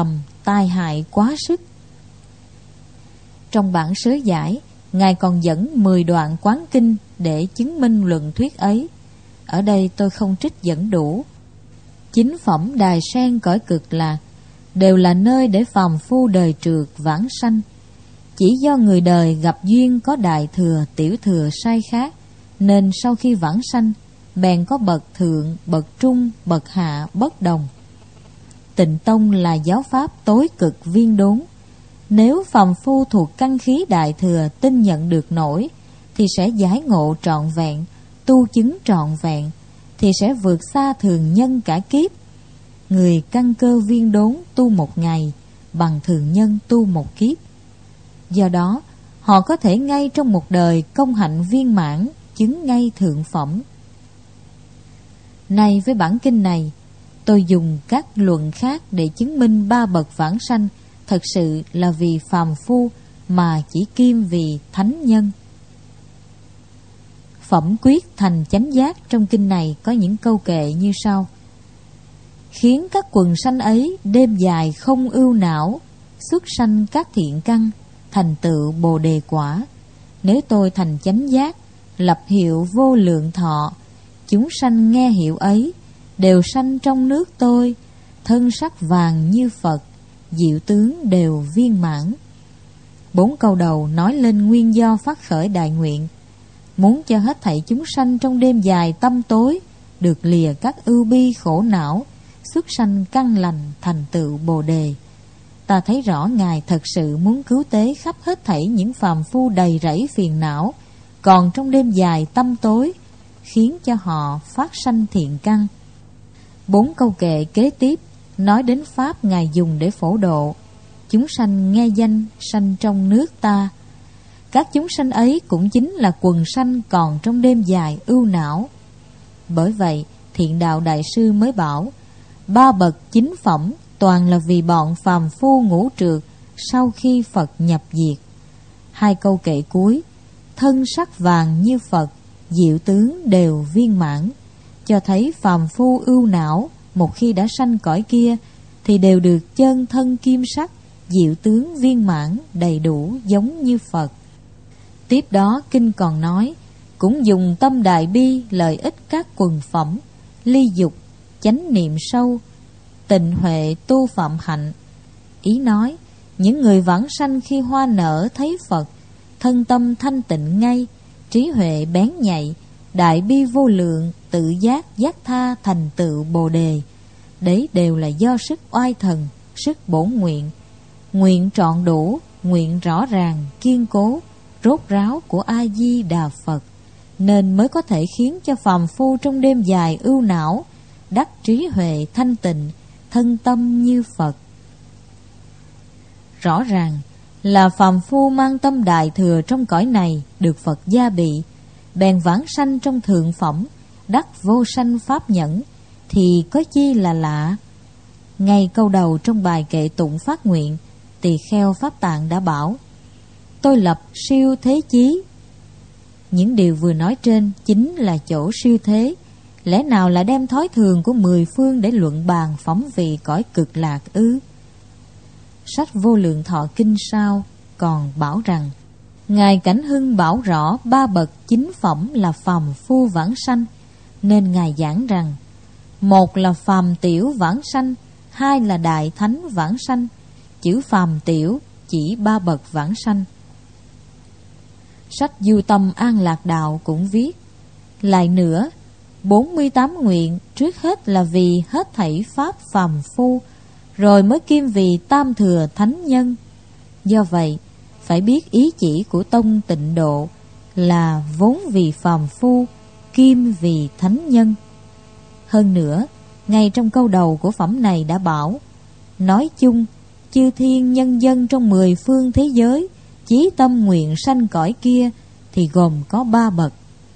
tai hại quá sức. Trong bản sớ giải, Ngài còn dẫn 10 đoạn quán kinh để chứng minh luận thuyết ấy. Ở đây tôi không trích dẫn đủ. 9 phẩm Đài Sen cõi Cực Lạc đều là nơi để phàm phu đời trượt vãng sanh. Chỉ do người đời gặp duyên có đại thừa, tiểu thừa sai khác, nên sau khi vãng sanh, bèn có bậc thượng, bậc trung, bậc hạ bất đồng. Tịnh tông là giáo pháp tối cực viên đốn. Nếu phàm phu thuộc căn khí đại thừa tin nhận được nổi, thì sẽ giải ngộ trọn vẹn, tu chứng trọn vẹn, thì sẽ vượt xa thường nhân cả kiếp. Người căn cơ viên đốn tu một ngày, bằng thường nhân tu một kiếp. Do đó, họ có thể ngay trong một đời công hạnh viên mãn, chứng ngay thượng phẩm. Nay với bản kinh này, tôi dùng các luận khác để chứng minh 3 bậc vãng sanh thật sự là vì phàm phu, mà chỉ kiêm vì thánh nhân. Phẩm quyết thành chánh giác trong kinh này có những câu kệ như sau: khiến các quần sanh ấy đêm dài không ưu não, xuất sanh các thiện căn, thành tựu bồ đề quả. Nếu tôi thành chánh giác, lập hiệu vô lượng thọ, chúng sanh nghe hiệu ấy, đều sanh trong nước tôi, thân sắc vàng như Phật, diệu tướng đều viên mãn. 4 câu đầu nói lên nguyên do phát khởi đại nguyện, muốn cho hết thảy chúng sanh trong đêm dài tăm tối được lìa các ưu bi khổ não, xuất sanh căn lành, thành tựu bồ đề. Ta thấy rõ Ngài thật sự muốn cứu tế khắp hết thảy những phàm phu đầy rẫy phiền não, còn trong đêm dài tăm tối, khiến cho họ phát sanh thiện căn. 4 câu kệ kế tiếp nói đến pháp Ngài dùng để phổ độ. Chúng sanh nghe danh sanh trong nước ta. Các chúng sanh ấy cũng chính là quần sanh còn trong đêm dài ưu não. Bởi vậy, Thiện Đạo Đại Sư mới bảo 3 bậc 9 phẩm toàn là vì bọn phàm phu ngũ trượt sau khi Phật nhập diệt. 2 câu kệ cuối, thân sắc vàng như Phật, diệu tướng đều viên mãn, cho thấy phàm phu ưu não một khi đã sanh cõi kia thì đều được chân thân kim sắc, diệu tướng viên mãn đầy đủ giống như Phật. Tiếp đó kinh còn nói, cũng dùng tâm đại bi lợi ích các quần phẩm, ly dục, chánh niệm sâu, tịnh huệ tu phạm hạnh. Ý nói, những người vãng sanh khi hoa nở thấy Phật, thân tâm thanh tịnh ngay, trí huệ bén nhạy, đại bi vô lượng, tự giác giác tha thành tựu bồ đề. Đấy đều là do sức oai thần, sức bổn nguyện, nguyện trọn đủ, nguyện rõ ràng, kiên cố, rốt ráo của A Di Đà Phật, nên mới có thể khiến cho phàm phu trong đêm dài ưu não đắc trí huệ thanh tịnh, thân tâm như Phật. Rõ ràng là phàm phu mang tâm đại thừa trong cõi này được Phật gia bị, bèn vãng sanh trong thượng phẩm, đắc vô sanh pháp nhẫn, thì có chi là lạ. Ngay câu đầu trong bài kệ tụng phát nguyện, Tỳ Kheo Pháp Tạng đã bảo: tôi lập siêu thế chí. Những điều vừa nói trên chính là chỗ siêu thế. Lẽ nào là đem thói thường của 10 phương để luận bàn phẩm vị cõi cực lạc ư? Sách Vô Lượng Thọ Kinh sau còn bảo rằng, Ngài Cảnh Hưng bảo rõ 3 bậc 9 phẩm là phàm phu vãng sanh, nên Ngài giảng rằng, 1 là phàm tiểu vãng sanh, 2 là đại thánh vãng sanh. Chữ phàm tiểu chỉ 3 bậc vãng sanh. Sách Du Tâm An Lạc Đạo cũng viết, lại nữa, 48 nguyện trước hết là vì hết thảy pháp phàm phu, rồi mới kiêm vì tam thừa thánh nhân. Do vậy, phải biết ý chỉ của tông Tịnh Độ là vốn vì phàm phu, kiêm vì thánh nhân. Hơn nữa, ngay trong câu đầu của phẩm này đã bảo, nói chung, chư thiên nhân dân trong 10 phương thế giới, chí tâm nguyện sanh cõi kia thì gồm có 3 bậc.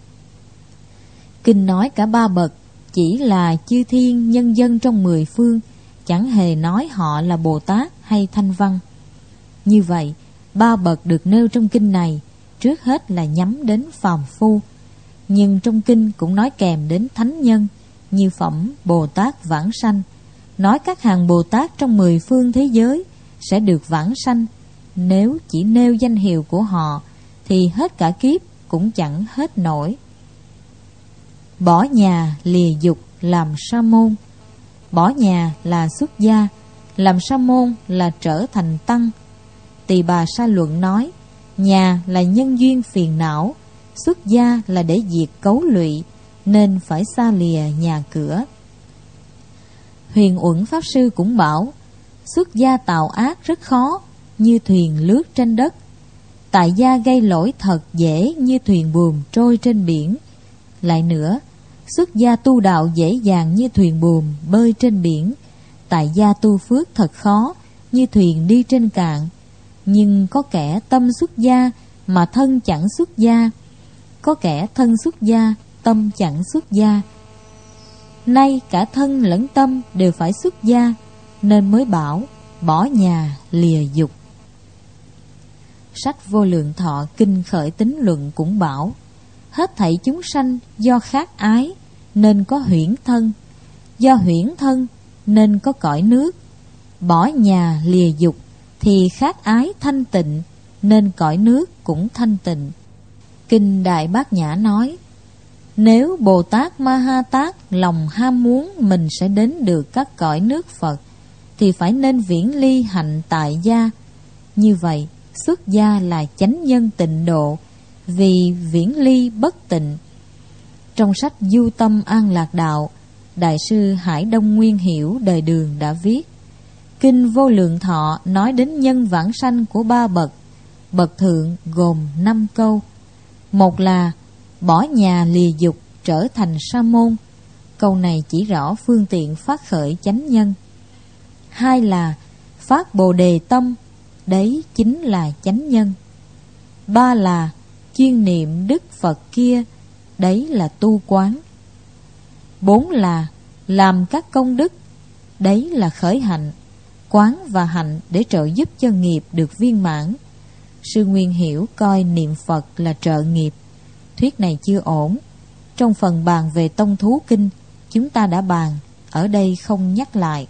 Kinh nói cả 3 bậc chỉ là chư thiên nhân dân trong 10 phương, chẳng hề nói họ là Bồ Tát hay Thanh Văn. Như vậy, 3 bậc được nêu trong kinh này trước hết là nhắm đến phàm phu, nhưng trong kinh cũng nói kèm đến thánh nhân như phẩm Bồ Tát vãng sanh, nói các hàng Bồ Tát trong 10 phương thế giới sẽ được vãng sanh. Nếu chỉ nêu danh hiệu của họ thì hết cả kiếp cũng chẳng hết nổi. Bỏ nhà lìa dục làm sa môn. Bỏ nhà là xuất gia, làm sa môn là trở thành tăng. Tỳ Bà Sa Luận nói, nhà là nhân duyên phiền não, xuất gia là để diệt cấu lụy, nên phải xa lìa nhà cửa. Huyền Uẩn Pháp Sư cũng bảo, xuất gia tạo ác rất khó, như thuyền lướt trên đất. Tại gia gây lỗi thật dễ, như thuyền buồm trôi trên biển. Lại nữa, xuất gia tu đạo dễ dàng như thuyền buồm bơi trên biển. Tại gia tu phước thật khó, như thuyền đi trên cạn. Nhưng có kẻ tâm xuất gia mà thân chẳng xuất gia, có kẻ thân xuất gia, tâm chẳng xuất gia. Nay cả thân lẫn tâm đều phải xuất gia, nên mới bảo bỏ nhà lìa dục. Sách Vô Lượng Thọ Kinh Khởi Tín Luận cũng bảo, hết thảy chúng sanh do khát ái nên có huyễn thân, do huyễn thân nên có cõi nước. Bỏ nhà lìa dục thì khát ái thanh tịnh, nên cõi nước cũng thanh tịnh. Kinh Đại Bát Nhã nói, nếu Bồ Tát Ma Ha Tát lòng ham muốn mình sẽ đến được các cõi nước Phật, thì phải nên viễn ly hạnh tại gia. Như vậy, xuất gia là chánh nhân tịnh độ, vì viễn ly bất tịnh. Trong sách Du Tâm An Lạc Đạo, Đại sư Hải Đông Nguyên Hiểu đời Đường đã viết, Kinh Vô Lượng Thọ nói đến nhân vãng sanh của 3 bậc. Bậc thượng gồm 5 câu. Một là bỏ nhà lìa dục trở thành sa môn. Câu này chỉ rõ phương tiện phát khởi chánh nhân. Hai là phát bồ đề tâm, đấy chính là chánh nhân. Ba là chuyên niệm Đức Phật kia, đấy là tu quán. Bốn là làm các công đức, đấy là khởi hạnh. Quán và hạnh để trợ giúp cho nghiệp được viên mãn. Sư Nguyên Hiểu coi niệm Phật là trợ nghiệp. Thuyết này chưa ổn. Trong phần bàn về Tông Thú Kinh, chúng ta đã bàn, ở đây không nhắc lại.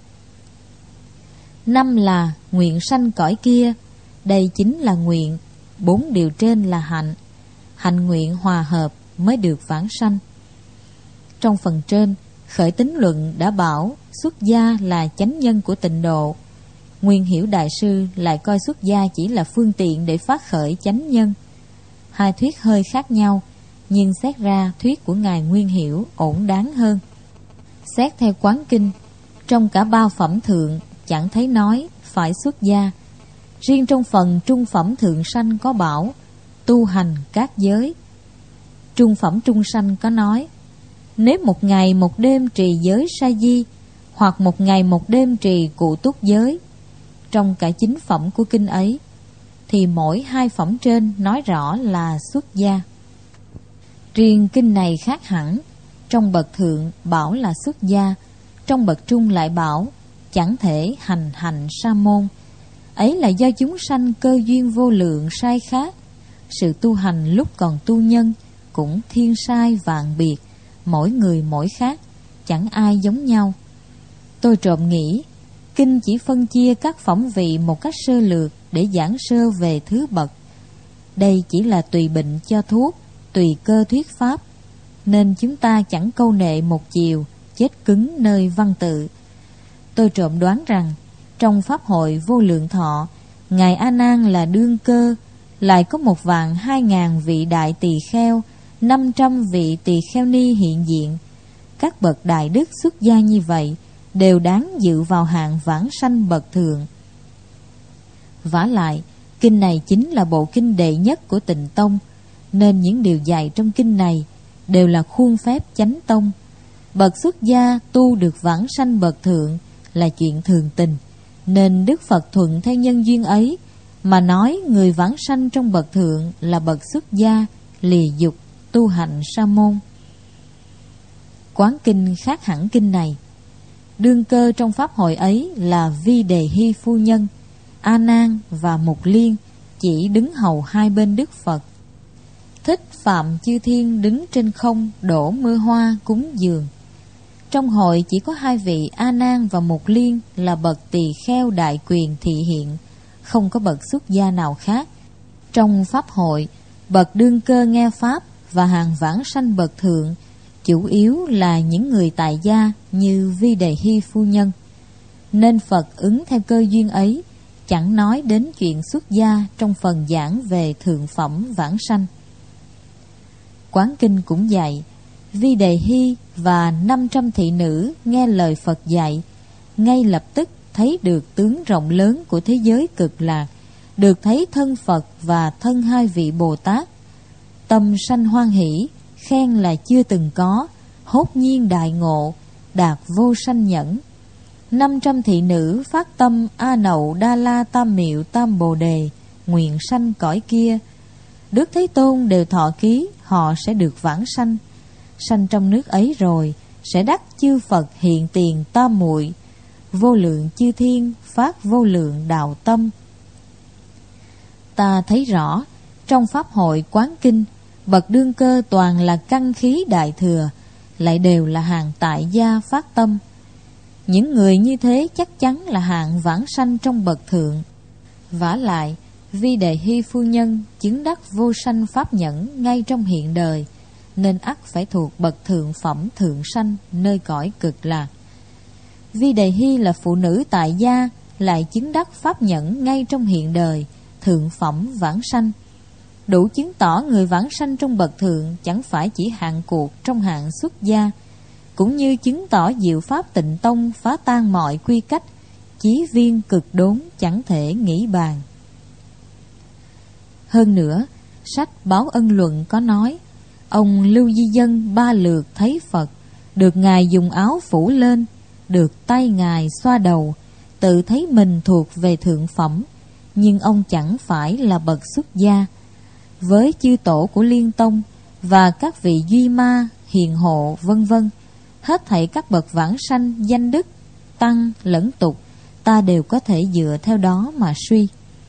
Năm là nguyện sanh cõi kia, đây chính là nguyện. 4 điều trên là hạnh. Hạnh nguyện hòa hợp mới được vãng sanh. Trong phần trên, Khởi Tín Luận đã bảo xuất gia là chánh nhân của tịnh độ. Nguyên Hiểu Đại sư lại coi xuất gia chỉ là phương tiện để phát khởi chánh nhân. Hai thuyết hơi khác nhau, nhưng xét ra thuyết của Ngài Nguyên Hiểu ổn đáng hơn. Xét theo Quán Kinh, trong cả 3 phẩm thượng chẳng thấy nói phải xuất gia. Riêng trong phần trung phẩm thượng sanh có bảo tu hành các giới. Trung phẩm trung sanh có nói, nếu 1 ngày 1 đêm trì giới sa di, hoặc 1 ngày 1 đêm trì cụ túc giới, trong cả 9 phẩm của kinh ấy, thì mỗi 2 phẩm trên nói rõ là xuất gia. Riêng kinh này khác hẳn, trong bậc thượng bảo là xuất gia, trong bậc trung lại bảo chẳng thể hành hạnh sa môn. Ấy là do chúng sanh cơ duyên vô lượng sai khác. Sự tu hành lúc còn tu nhân cũng thiên sai vạn biệt, mỗi người mỗi khác, chẳng ai giống nhau. Tôi trộm nghĩ, kinh chỉ phân chia các phẩm vị một cách sơ lược để giảng sơ về thứ bậc. Đây chỉ là tùy bệnh cho thuốc, tùy cơ thuyết pháp, nên chúng ta chẳng câu nệ một chiều, chết cứng nơi văn tự. Tôi trộm đoán rằng, trong Pháp hội Vô Lượng Thọ, Ngài A Nan là đương cơ, lại có 1.200.000 vị đại tỳ kheo, 500 vị tỳ kheo ni hiện diện. Các bậc đại đức xuất gia như vậy đều đáng dự vào hạng vãng sanh bậc thượng. Vả lại, kinh này chính là bộ kinh đệ nhất của Tịnh Tông, nên những điều dạy trong kinh này đều là khuôn phép chánh tông. Bậc xuất gia tu được vãng sanh bậc thượng là chuyện thường tình, nên Đức Phật thuận theo nhân duyên ấy mà nói người vãng sanh trong bậc thượng là bậc xuất gia, lìa dục, tu hạnh sa môn. Quán kinh khác hẳn kinh này. Đương cơ trong pháp hội ấy là Vi Đề Hy phu nhân, A Nan và Mục Liên chỉ đứng hầu hai bên Đức Phật. Thích Phạm Chư Thiên đứng trên không đổ mưa hoa cúng dường. Trong hội chỉ có 2 vị A Nan và Mục Liên là bậc tỳ kheo đại quyền thị hiện, không có bậc xuất gia nào khác. Trong pháp hội, bậc đương cơ nghe pháp và hàng vãng sanh bậc thượng chủ yếu là những người tại gia như Vi Đề Hy phu nhân. Nên Phật ứng theo cơ duyên ấy, chẳng nói đến chuyện xuất gia trong phần giảng về thượng phẩm vãng sanh. Quán kinh cũng dạy, Vi Đề Hy và 500 thị nữ nghe lời Phật dạy, ngay lập tức thấy được tướng rộng lớn của thế giới cực lạc, được thấy thân Phật và thân 2 vị Bồ Tát. Tâm sanh hoan hỷ, khen là chưa từng có, hốt nhiên đại ngộ, đạt vô sanh nhẫn. 500 thị nữ phát tâm A Nậu Đa La Tam Miệu Tam Bồ Đề, nguyện sanh cõi kia. Đức Thế Tôn đều thọ ký họ sẽ được vãng sanh. Sanh trong nước ấy rồi sẽ đắc chư Phật hiện tiền tam muội, vô lượng chư thiên phát vô lượng đạo tâm. Ta thấy rõ trong pháp hội quán kinh, bậc đương cơ toàn là căn khí đại thừa, lại đều là hàng tại gia phát tâm. Những người như thế chắc chắn là hạng vãng sanh trong bậc thượng. Vả lại, Vi Đề Hy phu nhân chứng đắc vô sanh pháp nhẫn ngay trong hiện đời, nên ắt phải thuộc bậc thượng phẩm thượng sanh nơi cõi cực lạc. Vi Đề Hy là phụ nữ tại gia, lại chứng đắc pháp nhẫn ngay trong hiện đời, thượng phẩm vãng sanh. Đủ chứng tỏ người vãng sanh trong bậc thượng chẳng phải chỉ hạng cuộc trong hạng xuất gia, cũng như chứng tỏ diệu pháp tịnh tông phá tan mọi quy cách, chí viên cực đốn chẳng thể nghĩ bàn. Hơn nữa, sách Báo Ân Luận có nói, ông Lưu Di Dân 3 lượt thấy Phật, được Ngài dùng áo phủ lên, được tay Ngài xoa đầu, tự thấy mình thuộc về thượng phẩm, nhưng ông chẳng phải là bậc xuất gia. Với chư tổ của Liên Tông và các vị Duy Ma, Hiền Hộ vân vân, hết thảy các bậc vãng sanh danh đức, tăng lẫn tục, ta đều có thể dựa theo đó mà suy.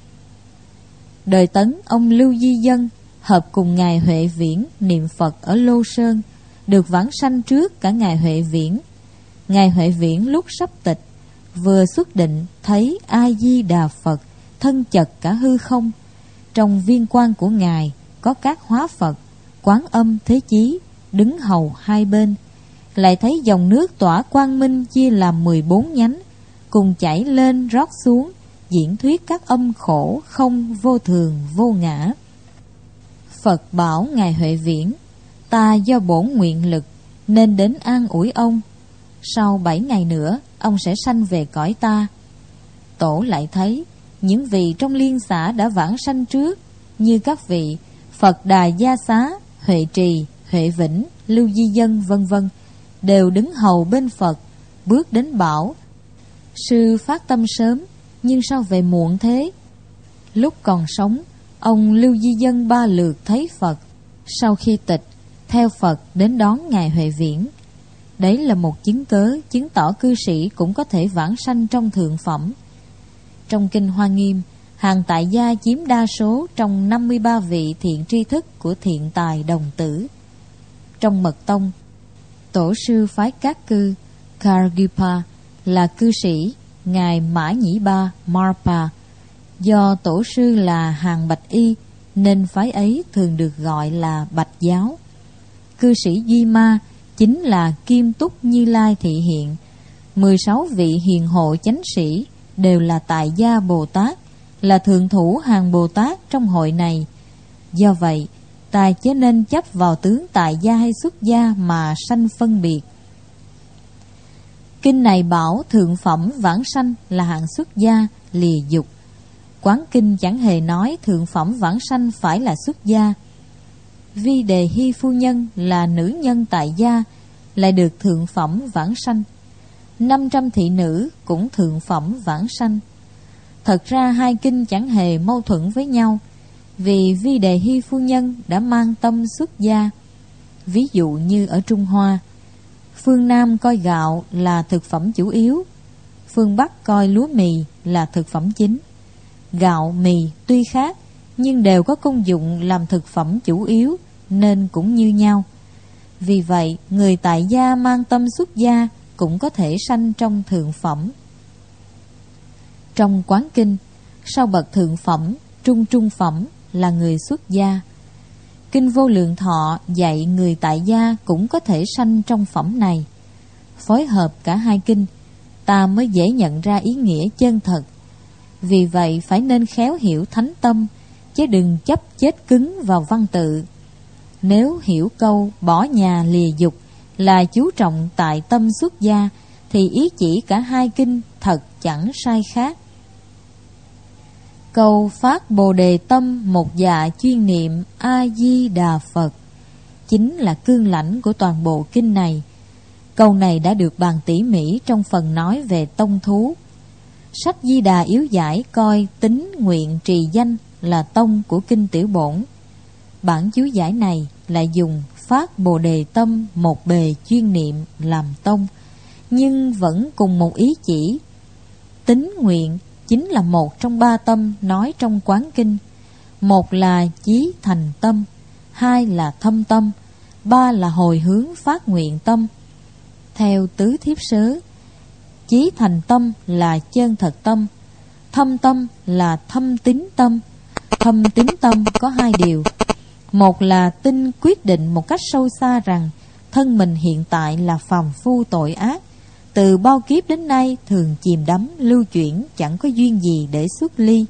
Đời Tấn, ông Lưu Di Dân hợp cùng Ngài Huệ Viễn niệm Phật ở Lô Sơn, được vãng sanh trước cả Ngài Huệ Viễn. Ngài Huệ Viễn lúc sắp tịch, vừa xuất định thấy A Di Đà Phật thân chật cả hư không. Trong viên quan của Ngài có các hóa Phật, Quán Âm Thế Chí đứng hầu hai bên. Lại thấy dòng nước tỏa quang minh chia làm 14 nhánh, cùng chảy lên rót xuống, diễn thuyết các âm khổ không vô thường vô ngã. Phật bảo Ngài Huệ Viễn, ta do bổn nguyện lực nên đến an ủi ông. Sau 7 ngày nữa, ông sẽ sanh về cõi ta. Tổ lại thấy những vị trong liên xã đã vãng sanh trước, như các vị Phật Đà Gia Xá, Huệ Trì, Huệ Vĩnh, Lưu Di Dân vân vân, đều đứng hầu bên Phật, bước đến bảo: sư phát tâm sớm, nhưng sao về muộn thế? Lúc còn sống, ông Lưu Di Dân 3 lượt thấy Phật, sau khi tịch, theo Phật đến đón Ngài Huệ Viễn. Đấy là một chứng cớ chứng tỏ cư sĩ cũng có thể vãng sanh trong thượng phẩm. Trong Kinh Hoa Nghiêm, hàng tại gia chiếm đa số trong 53 vị thiện tri thức của thiện tài đồng tử. Trong Mật Tông, tổ sư phái Cát Cư Kargyupa là cư sĩ Ngài Mã Nhĩ Ba Marpa. Do tổ sư là hàng Bạch Y nên phái ấy thường được gọi là Bạch Giáo. Cư sĩ Duy Ma chính là Kim Túc Như Lai thị hiện. 16 vị hiền hộ chánh sĩ đều là tại gia Bồ Tát, là thượng thủ hàng Bồ Tát trong hội này. Do vậy, ta chớ nên chấp vào tướng tại gia hay xuất gia mà sanh phân biệt. Kinh này bảo thượng phẩm vãng sanh là hạng xuất gia lìa dục. Quán kinh chẳng hề nói thượng phẩm vãng sanh phải là xuất gia. Vi Đề Hy phu nhân là nữ nhân tại gia, lại được thượng phẩm vãng sanh. 500 thị nữ cũng thượng phẩm vãng sanh. Thật ra hai kinh chẳng hề mâu thuẫn với nhau, vì Vi Đề Hy phu nhân đã mang tâm xuất gia. Ví dụ như ở Trung Hoa, phương Nam coi gạo là thực phẩm chủ yếu, phương Bắc coi lúa mì là thực phẩm chính. Gạo, mì tuy khác nhưng đều có công dụng làm thực phẩm chủ yếu nên cũng như nhau. Vì vậy, người tại gia mang tâm xuất gia cũng có thể sanh trong thượng phẩm. Trong Quán Kinh, sau bậc thượng phẩm, trung phẩm là người xuất gia. Kinh Vô Lượng Thọ dạy người tại gia cũng có thể sanh trong phẩm này. Phối hợp cả hai kinh, ta mới dễ nhận ra ý nghĩa chân thật. Vì vậy phải nên khéo hiểu thánh tâm, chứ đừng chấp chết cứng vào văn tự. Nếu hiểu câu bỏ nhà lìa dục là chú trọng tại tâm xuất gia, thì ý chỉ cả hai kinh thật chẳng sai khác. Câu phát Bồ Đề tâm một dạ chuyên niệm A-di-đà Phật chính là cương lãnh của toàn bộ kinh này. Câu này đã được bàn tỉ mỉ trong phần nói về tông thú. Sách Di Đà Yếu Giải coi tín nguyện trì danh là tông của kinh Tiểu Bổn. Bản chú giải này lại dùng phát Bồ Đề tâm một bề chuyên niệm làm tông, nhưng vẫn cùng một ý chỉ. Tín nguyện chính là một trong ba tâm nói trong Quán Kinh. Một là chí thành tâm, hai là thâm tâm, ba là hồi hướng phát nguyện tâm. Theo tứ thiếp sớ, chí thành tâm là chân thật tâm, thâm tâm là thâm tín tâm. Thâm tín tâm có hai điều. Một là tin quyết định một cách sâu xa rằng thân mình hiện tại là phàm phu tội ác, từ bao kiếp đến nay thường chìm đắm lưu chuyển, chẳng có duyên gì để xuất ly.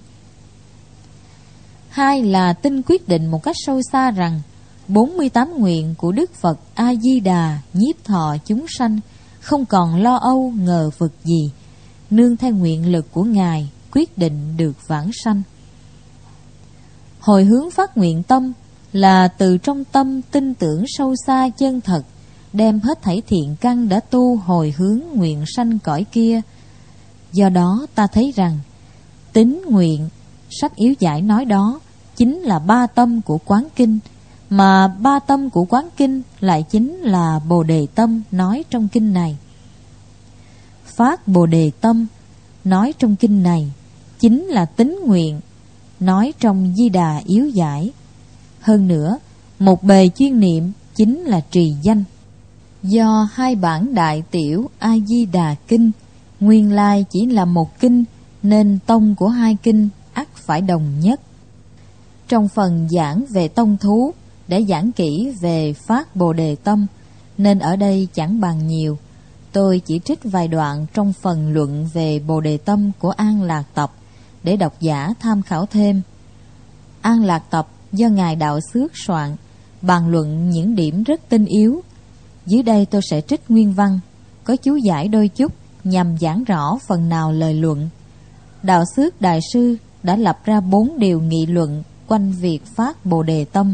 Hai là tin quyết định một cách sâu xa rằng 48 nguyện của Đức Phật A-di-đà nhiếp thọ chúng sanh, không còn lo âu ngờ vực gì, nương theo nguyện lực của Ngài quyết định được vãng sanh. Hồi hướng phát nguyện tâm là từ trong tâm tin tưởng sâu xa chân thật, đem hết thảy thiện căn đã tu hồi hướng nguyện sanh cõi kia. Do đó ta thấy rằng tín nguyện sách Yếu Giải nói đó chính là ba tâm của Quán Kinh, mà ba tâm của Quán Kinh lại chính là Bồ Đề tâm nói trong kinh này. Phát Bồ Đề tâm nói trong kinh này chính là tín nguyện nói trong Di Đà Yếu Giải. Hơn nữa, một bề chuyên niệm chính là trì danh. Do hai bản đại tiểu A-di-đà kinh nguyên lai chỉ là một kinh, nên tông của hai kinh ắt phải đồng nhất. Trong phần giảng về tông thú để giảng kỹ về phát Bồ Đề tâm, nên ở đây chẳng bàn nhiều. Tôi chỉ trích vài đoạn trong phần luận về Bồ Đề tâm của An Lạc Tập để độc giả tham khảo thêm. An Lạc Tập do Ngài Đạo Xước soạn, bàn luận những điểm rất tinh yếu. Dưới đây tôi sẽ trích nguyên văn, có chú giải đôi chút nhằm giảng rõ phần nào lời luận. Đạo Xước Đại Sư đã lập ra 4 điều nghị luận quanh việc phát Bồ Đề tâm.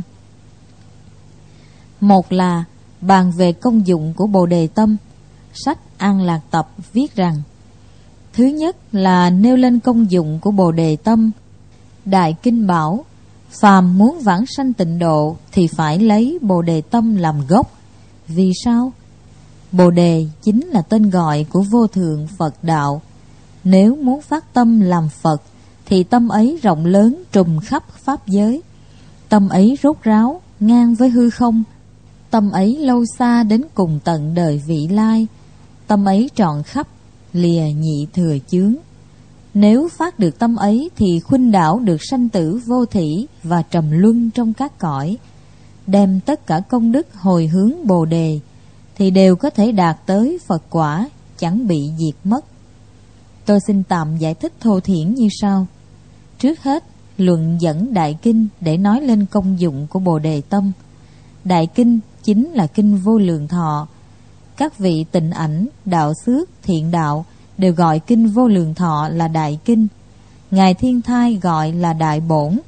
Một là bàn về công dụng của Bồ Đề tâm. Sách An Lạc Tập viết rằng: thứ nhất là nêu lên công dụng của Bồ Đề tâm. Đại Kinh bảo, phàm muốn vãng sanh tịnh độ thì phải lấy Bồ Đề tâm làm gốc. Vì sao? Bồ Đề chính là tên gọi của vô thượng Phật đạo. Nếu muốn phát tâm làm Phật thì tâm ấy rộng lớn trùm khắp pháp giới. Tâm ấy rốt ráo ngang với hư không. Tâm ấy lâu xa đến cùng tận đời vị lai. Tâm ấy trọn khắp lìa nhị thừa chướng. Nếu phát được tâm ấy thì khuynh đảo được sanh tử vô thỉ và trầm luân trong các cõi. Đem tất cả công đức hồi hướng Bồ Đề thì đều có thể đạt tới Phật quả, chẳng bị diệt mất. Tôi xin tạm giải thích thô thiển như sau. Trước hết, luận dẫn Đại Kinh để nói lên công dụng của Bồ Đề tâm. Đại Kinh chính là Kinh Vô Lượng Thọ. Các vị Tịnh Ảnh, Đạo Xước, Thiện Đạo đều gọi Kinh Vô Lượng Thọ là Đại Kinh. Ngài Thiên Thai gọi là Đại Bổn.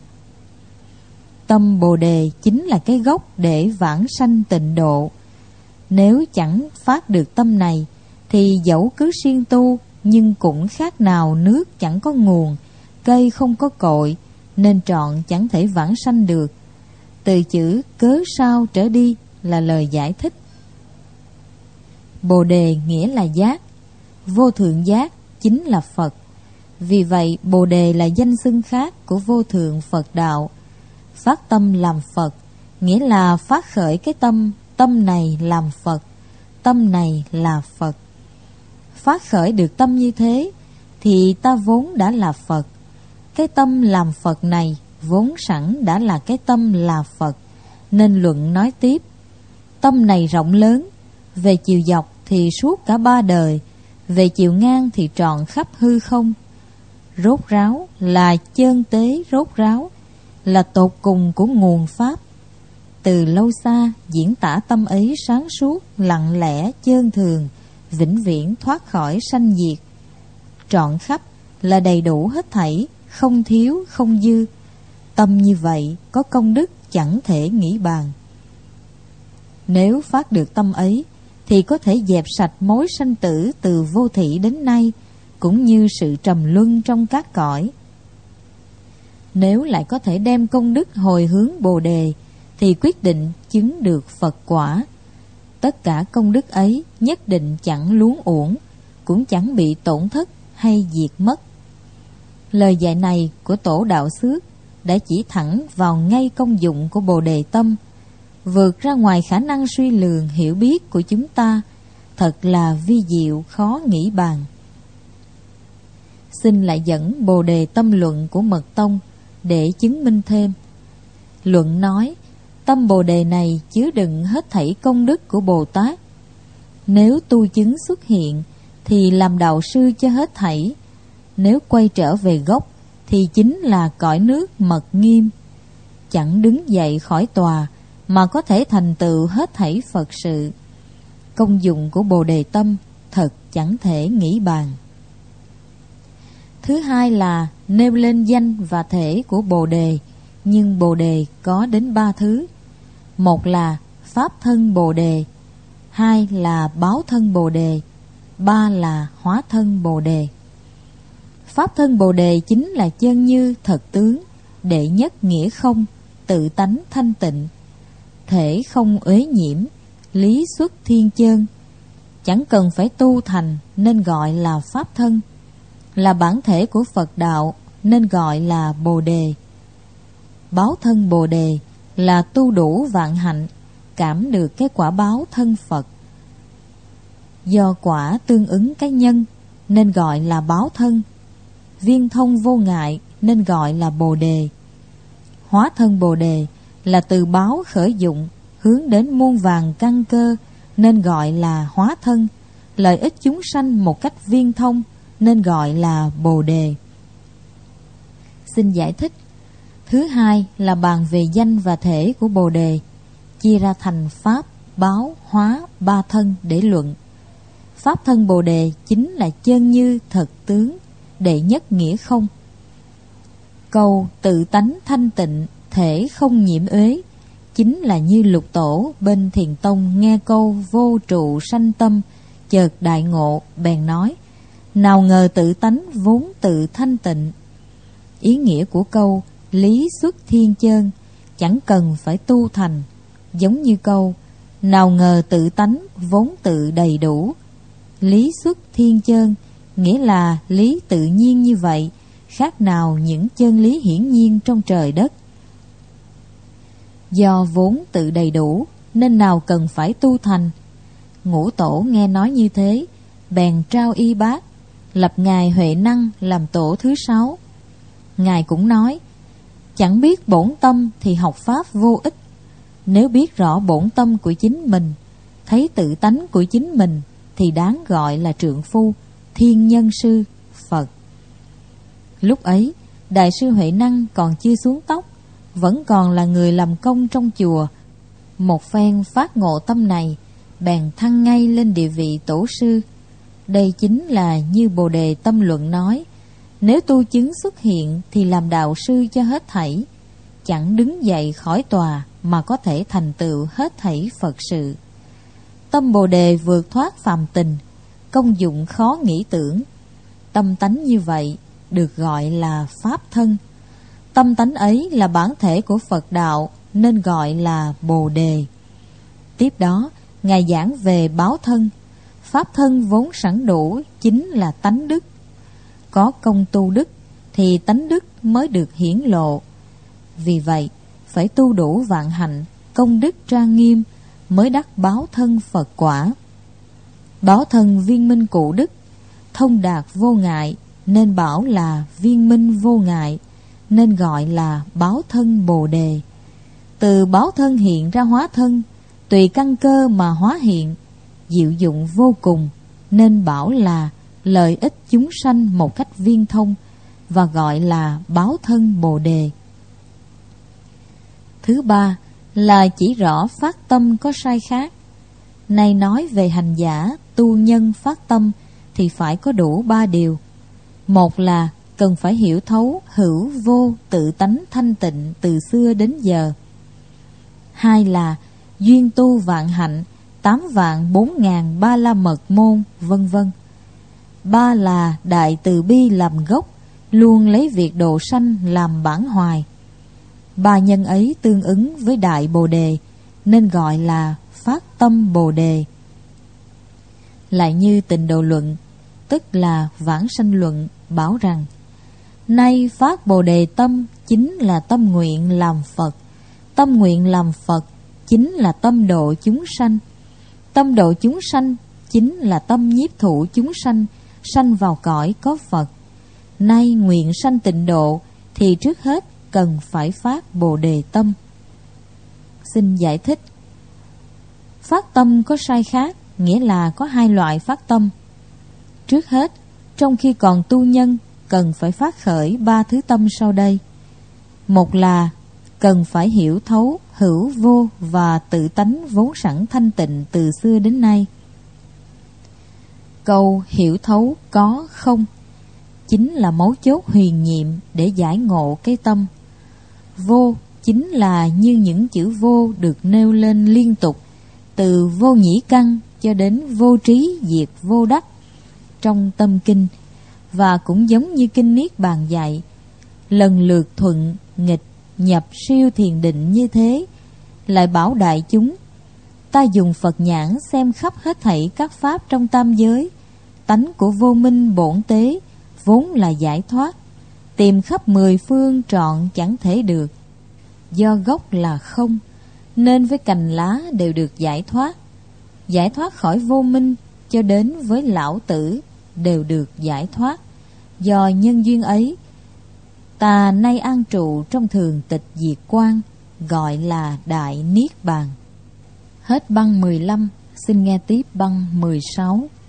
Tâm Bồ Đề chính là cái gốc để vãng sanh tịnh độ. Nếu chẳng phát được tâm này thì dẫu cứ siêng tu nhưng cũng khác nào nước chẳng có nguồn, cây không có cội, nên trọn chẳng thể vãng sanh được. Từ chữ cớ sao trở đi là lời giải thích. Bồ Đề nghĩa là giác, vô thượng giác chính là Phật. Vì vậy Bồ Đề là danh xưng khác của vô thượng Phật đạo. Phát tâm làm Phật nghĩa là phát khởi cái tâm tâm này làm Phật, tâm này là Phật. Phát khởi được tâm như thế thì ta vốn đã là Phật. Cái tâm làm Phật này vốn sẵn đã là cái tâm là Phật. Nên luận nói tiếp, tâm này rộng lớn, về chiều dọc thì suốt cả ba đời, về chiều ngang thì tròn khắp hư không. Rốt ráo là chân tế rốt ráo, là tột cùng của nguồn Pháp. Từ lâu xa diễn tả tâm ấy sáng suốt, lặng lẽ, chơn thường, vĩnh viễn thoát khỏi sanh diệt. Trọn khắp là đầy đủ hết thảy, không thiếu, không dư. Tâm như vậy có công đức chẳng thể nghĩ bàn. Nếu phát được tâm ấy thì có thể dẹp sạch mối sanh tử từ vô thị đến nay, cũng như sự trầm luân trong các cõi. Nếu lại có thể đem công đức hồi hướng Bồ Đề thì quyết định chứng được Phật quả. Tất cả công đức ấy nhất định chẳng luống uổng, cũng chẳng bị tổn thất hay diệt mất. Lời dạy này của Tổ Đạo Xước đã chỉ thẳng vào ngay công dụng của Bồ Đề tâm, vượt ra ngoài khả năng suy lường hiểu biết của chúng ta, thật là vi diệu khó nghĩ bàn. Xin lại dẫn Bồ Đề tâm luận của Mật Tông để chứng minh thêm. Luận nói, tâm Bồ Đề này chứa đựng hết thảy công đức của Bồ Tát. Nếu tu chứng xuất hiện thì làm đạo sư cho hết thảy. Nếu quay trở về gốc thì chính là cõi nước mật nghiêm. Chẳng đứng dậy khỏi tòa mà có thể thành tựu hết thảy Phật sự. Công dụng của Bồ Đề tâm thật chẳng thể nghĩ bàn. Thứ hai là nêu lên danh và thể của Bồ Đề, nhưng Bồ Đề có đến 3 thứ. Một là Pháp thân Bồ Đề, hai là Báo thân Bồ Đề, ba là Hóa thân Bồ Đề. Pháp thân Bồ Đề chính là chân như thật tướng, đệ nhất nghĩa không, tự tánh thanh tịnh, thể không uế nhiễm, lý xuất thiên chơn. Chẳng cần phải tu thành nên gọi là Pháp thân, là bản thể của Phật đạo nên gọi là Bồ Đề. Báo thân Bồ Đề là tu đủ vạn hạnh, cảm được cái quả báo thân Phật. Do quả tương ứng cái nhân nên gọi là báo thân, viên thông vô ngại nên gọi là Bồ Đề. Hóa thân Bồ Đề là từ báo khởi dụng, hướng đến muôn vàn căn cơ nên gọi là hóa thân, lợi ích chúng sanh một cách viên thông nên gọi là Bồ Đề. Xin giải thích. Thứ hai là bàn về danh và thể của Bồ Đề, chia ra thành Pháp, Báo, Hóa, ba thân để luận. Pháp thân Bồ Đề chính là chân như thật tướng, đệ nhất nghĩa không. Câu tự tánh thanh tịnh, thể không nhiễm uế chính là như Lục Tổ bên Thiền Tông nghe câu vô trụ sanh tâm, chợt đại ngộ, bèn nói: nào ngờ tự tánh vốn tự thanh tịnh. Ý nghĩa của câu lý xuất thiên chơn chẳng cần phải tu thành, giống như câu nào ngờ tự tánh vốn tự đầy đủ. Lý xuất thiên chơn nghĩa là lý tự nhiên như vậy, khác nào những chân lý hiển nhiên trong trời đất. Do vốn tự đầy đủ nên nào cần phải tu thành. Ngũ Tổ nghe nói như thế, bèn trao y bát, lập Ngài Huệ Năng làm tổ thứ 6. Ngài cũng nói: chẳng biết bổn tâm thì học pháp vô ích. Nếu biết rõ bổn tâm của chính mình, thấy tự tánh của chính mình, thì đáng gọi là trượng phu, thiên nhân sư, Phật. Lúc ấy, Đại sư Huệ Năng còn chưa xuống tóc, vẫn còn là người làm công trong chùa. Một phen phát ngộ tâm này, bèn thăng ngay lên địa vị tổ sư. Đây chính là như Bồ Đề tâm luận nói: nếu tu chứng xuất hiện thì làm đạo sư cho hết thảy, chẳng đứng dậy khỏi tòa mà có thể thành tựu hết thảy Phật sự. Tâm Bồ Đề vượt thoát phàm tình, công dụng khó nghĩ tưởng. Tâm tánh như vậy được gọi là Pháp thân. Tâm tánh ấy là bản thể của Phật đạo nên gọi là Bồ Đề. Tiếp đó, Ngài giảng về báo thân. Pháp thân vốn sẵn đủ chính là tánh đức. Có công tu đức thì tánh đức mới được hiển lộ. Vì vậy, phải tu đủ vạn hạnh, công đức trang nghiêm mới đắc báo thân Phật quả. Báo thân viên minh cụ đức, thông đạt vô ngại, nên bảo là viên minh vô ngại, nên gọi là báo thân Bồ Đề. Từ báo thân hiện ra hóa thân, tùy căn cơ mà hóa hiện, diệu dụng vô cùng, nên bảo là lợi ích chúng sanh một cách viên thông, và gọi là báo thân Bồ Đề. Thứ ba là chỉ rõ phát tâm có sai khác. Này nói về hành giả, tu nhân phát tâm thì phải có đủ 3 điều. Một là cần phải hiểu thấu hữu vô tự tánh thanh tịnh từ xưa đến giờ. Hai là duyên tu vạn hạnh, 8 vạn 4 ngàn ba la mật môn, vân vân. Ba là đại từ bi làm gốc, luôn lấy việc độ sanh làm bản hoài. 3 nhân ấy tương ứng với đại Bồ Đề, nên gọi là phát tâm Bồ Đề. Lại như Tịnh Độ Luận, tức là Vãng Sanh Luận, bảo rằng: nay phát Bồ Đề tâm chính là tâm nguyện làm Phật. Tâm nguyện làm Phật chính là tâm độ chúng sanh. Tâm độ chúng sanh chính là tâm nhiếp thụ chúng sanh, sanh vào cõi có Phật. Nay nguyện sanh tịnh độ thì trước hết cần phải phát Bồ Đề tâm. Xin giải thích. Phát tâm có sai khác, nghĩa là có 2 loại phát tâm. Trước hết, trong khi còn tu nhân, cần phải phát khởi 3 thứ tâm sau đây. Một là cần phải hiểu thấu hữu vô và tự tánh vốn sẵn thanh tịnh từ xưa đến nay. Câu hiểu thấu có không chính là mấu chốt huyền nhiệm để giải ngộ cái tâm. Vô chính là như những chữ vô được nêu lên liên tục, từ vô nhĩ căn cho đến vô trí diệt vô đắc trong tâm kinh, và cũng giống như kinh Niết Bàn dạy, lần lượt thuận nghịch nhập siêu thiền định như thế. Lại bảo đại chúng: ta dùng Phật nhãn xem khắp hết thảy các pháp trong tam giới, tánh của vô minh bổn tế vốn là giải thoát, tìm khắp 10 phương trọn chẳng thể được. Do gốc là không, nên với cành lá đều được giải thoát. Giải thoát khỏi vô minh cho đến với lão tử đều được giải thoát. Do nhân duyên ấy, ta nay an trụ trong thường tịch diệt quang, gọi là Đại Niết Bàn. Hết băng 15, xin nghe tiếp băng 16.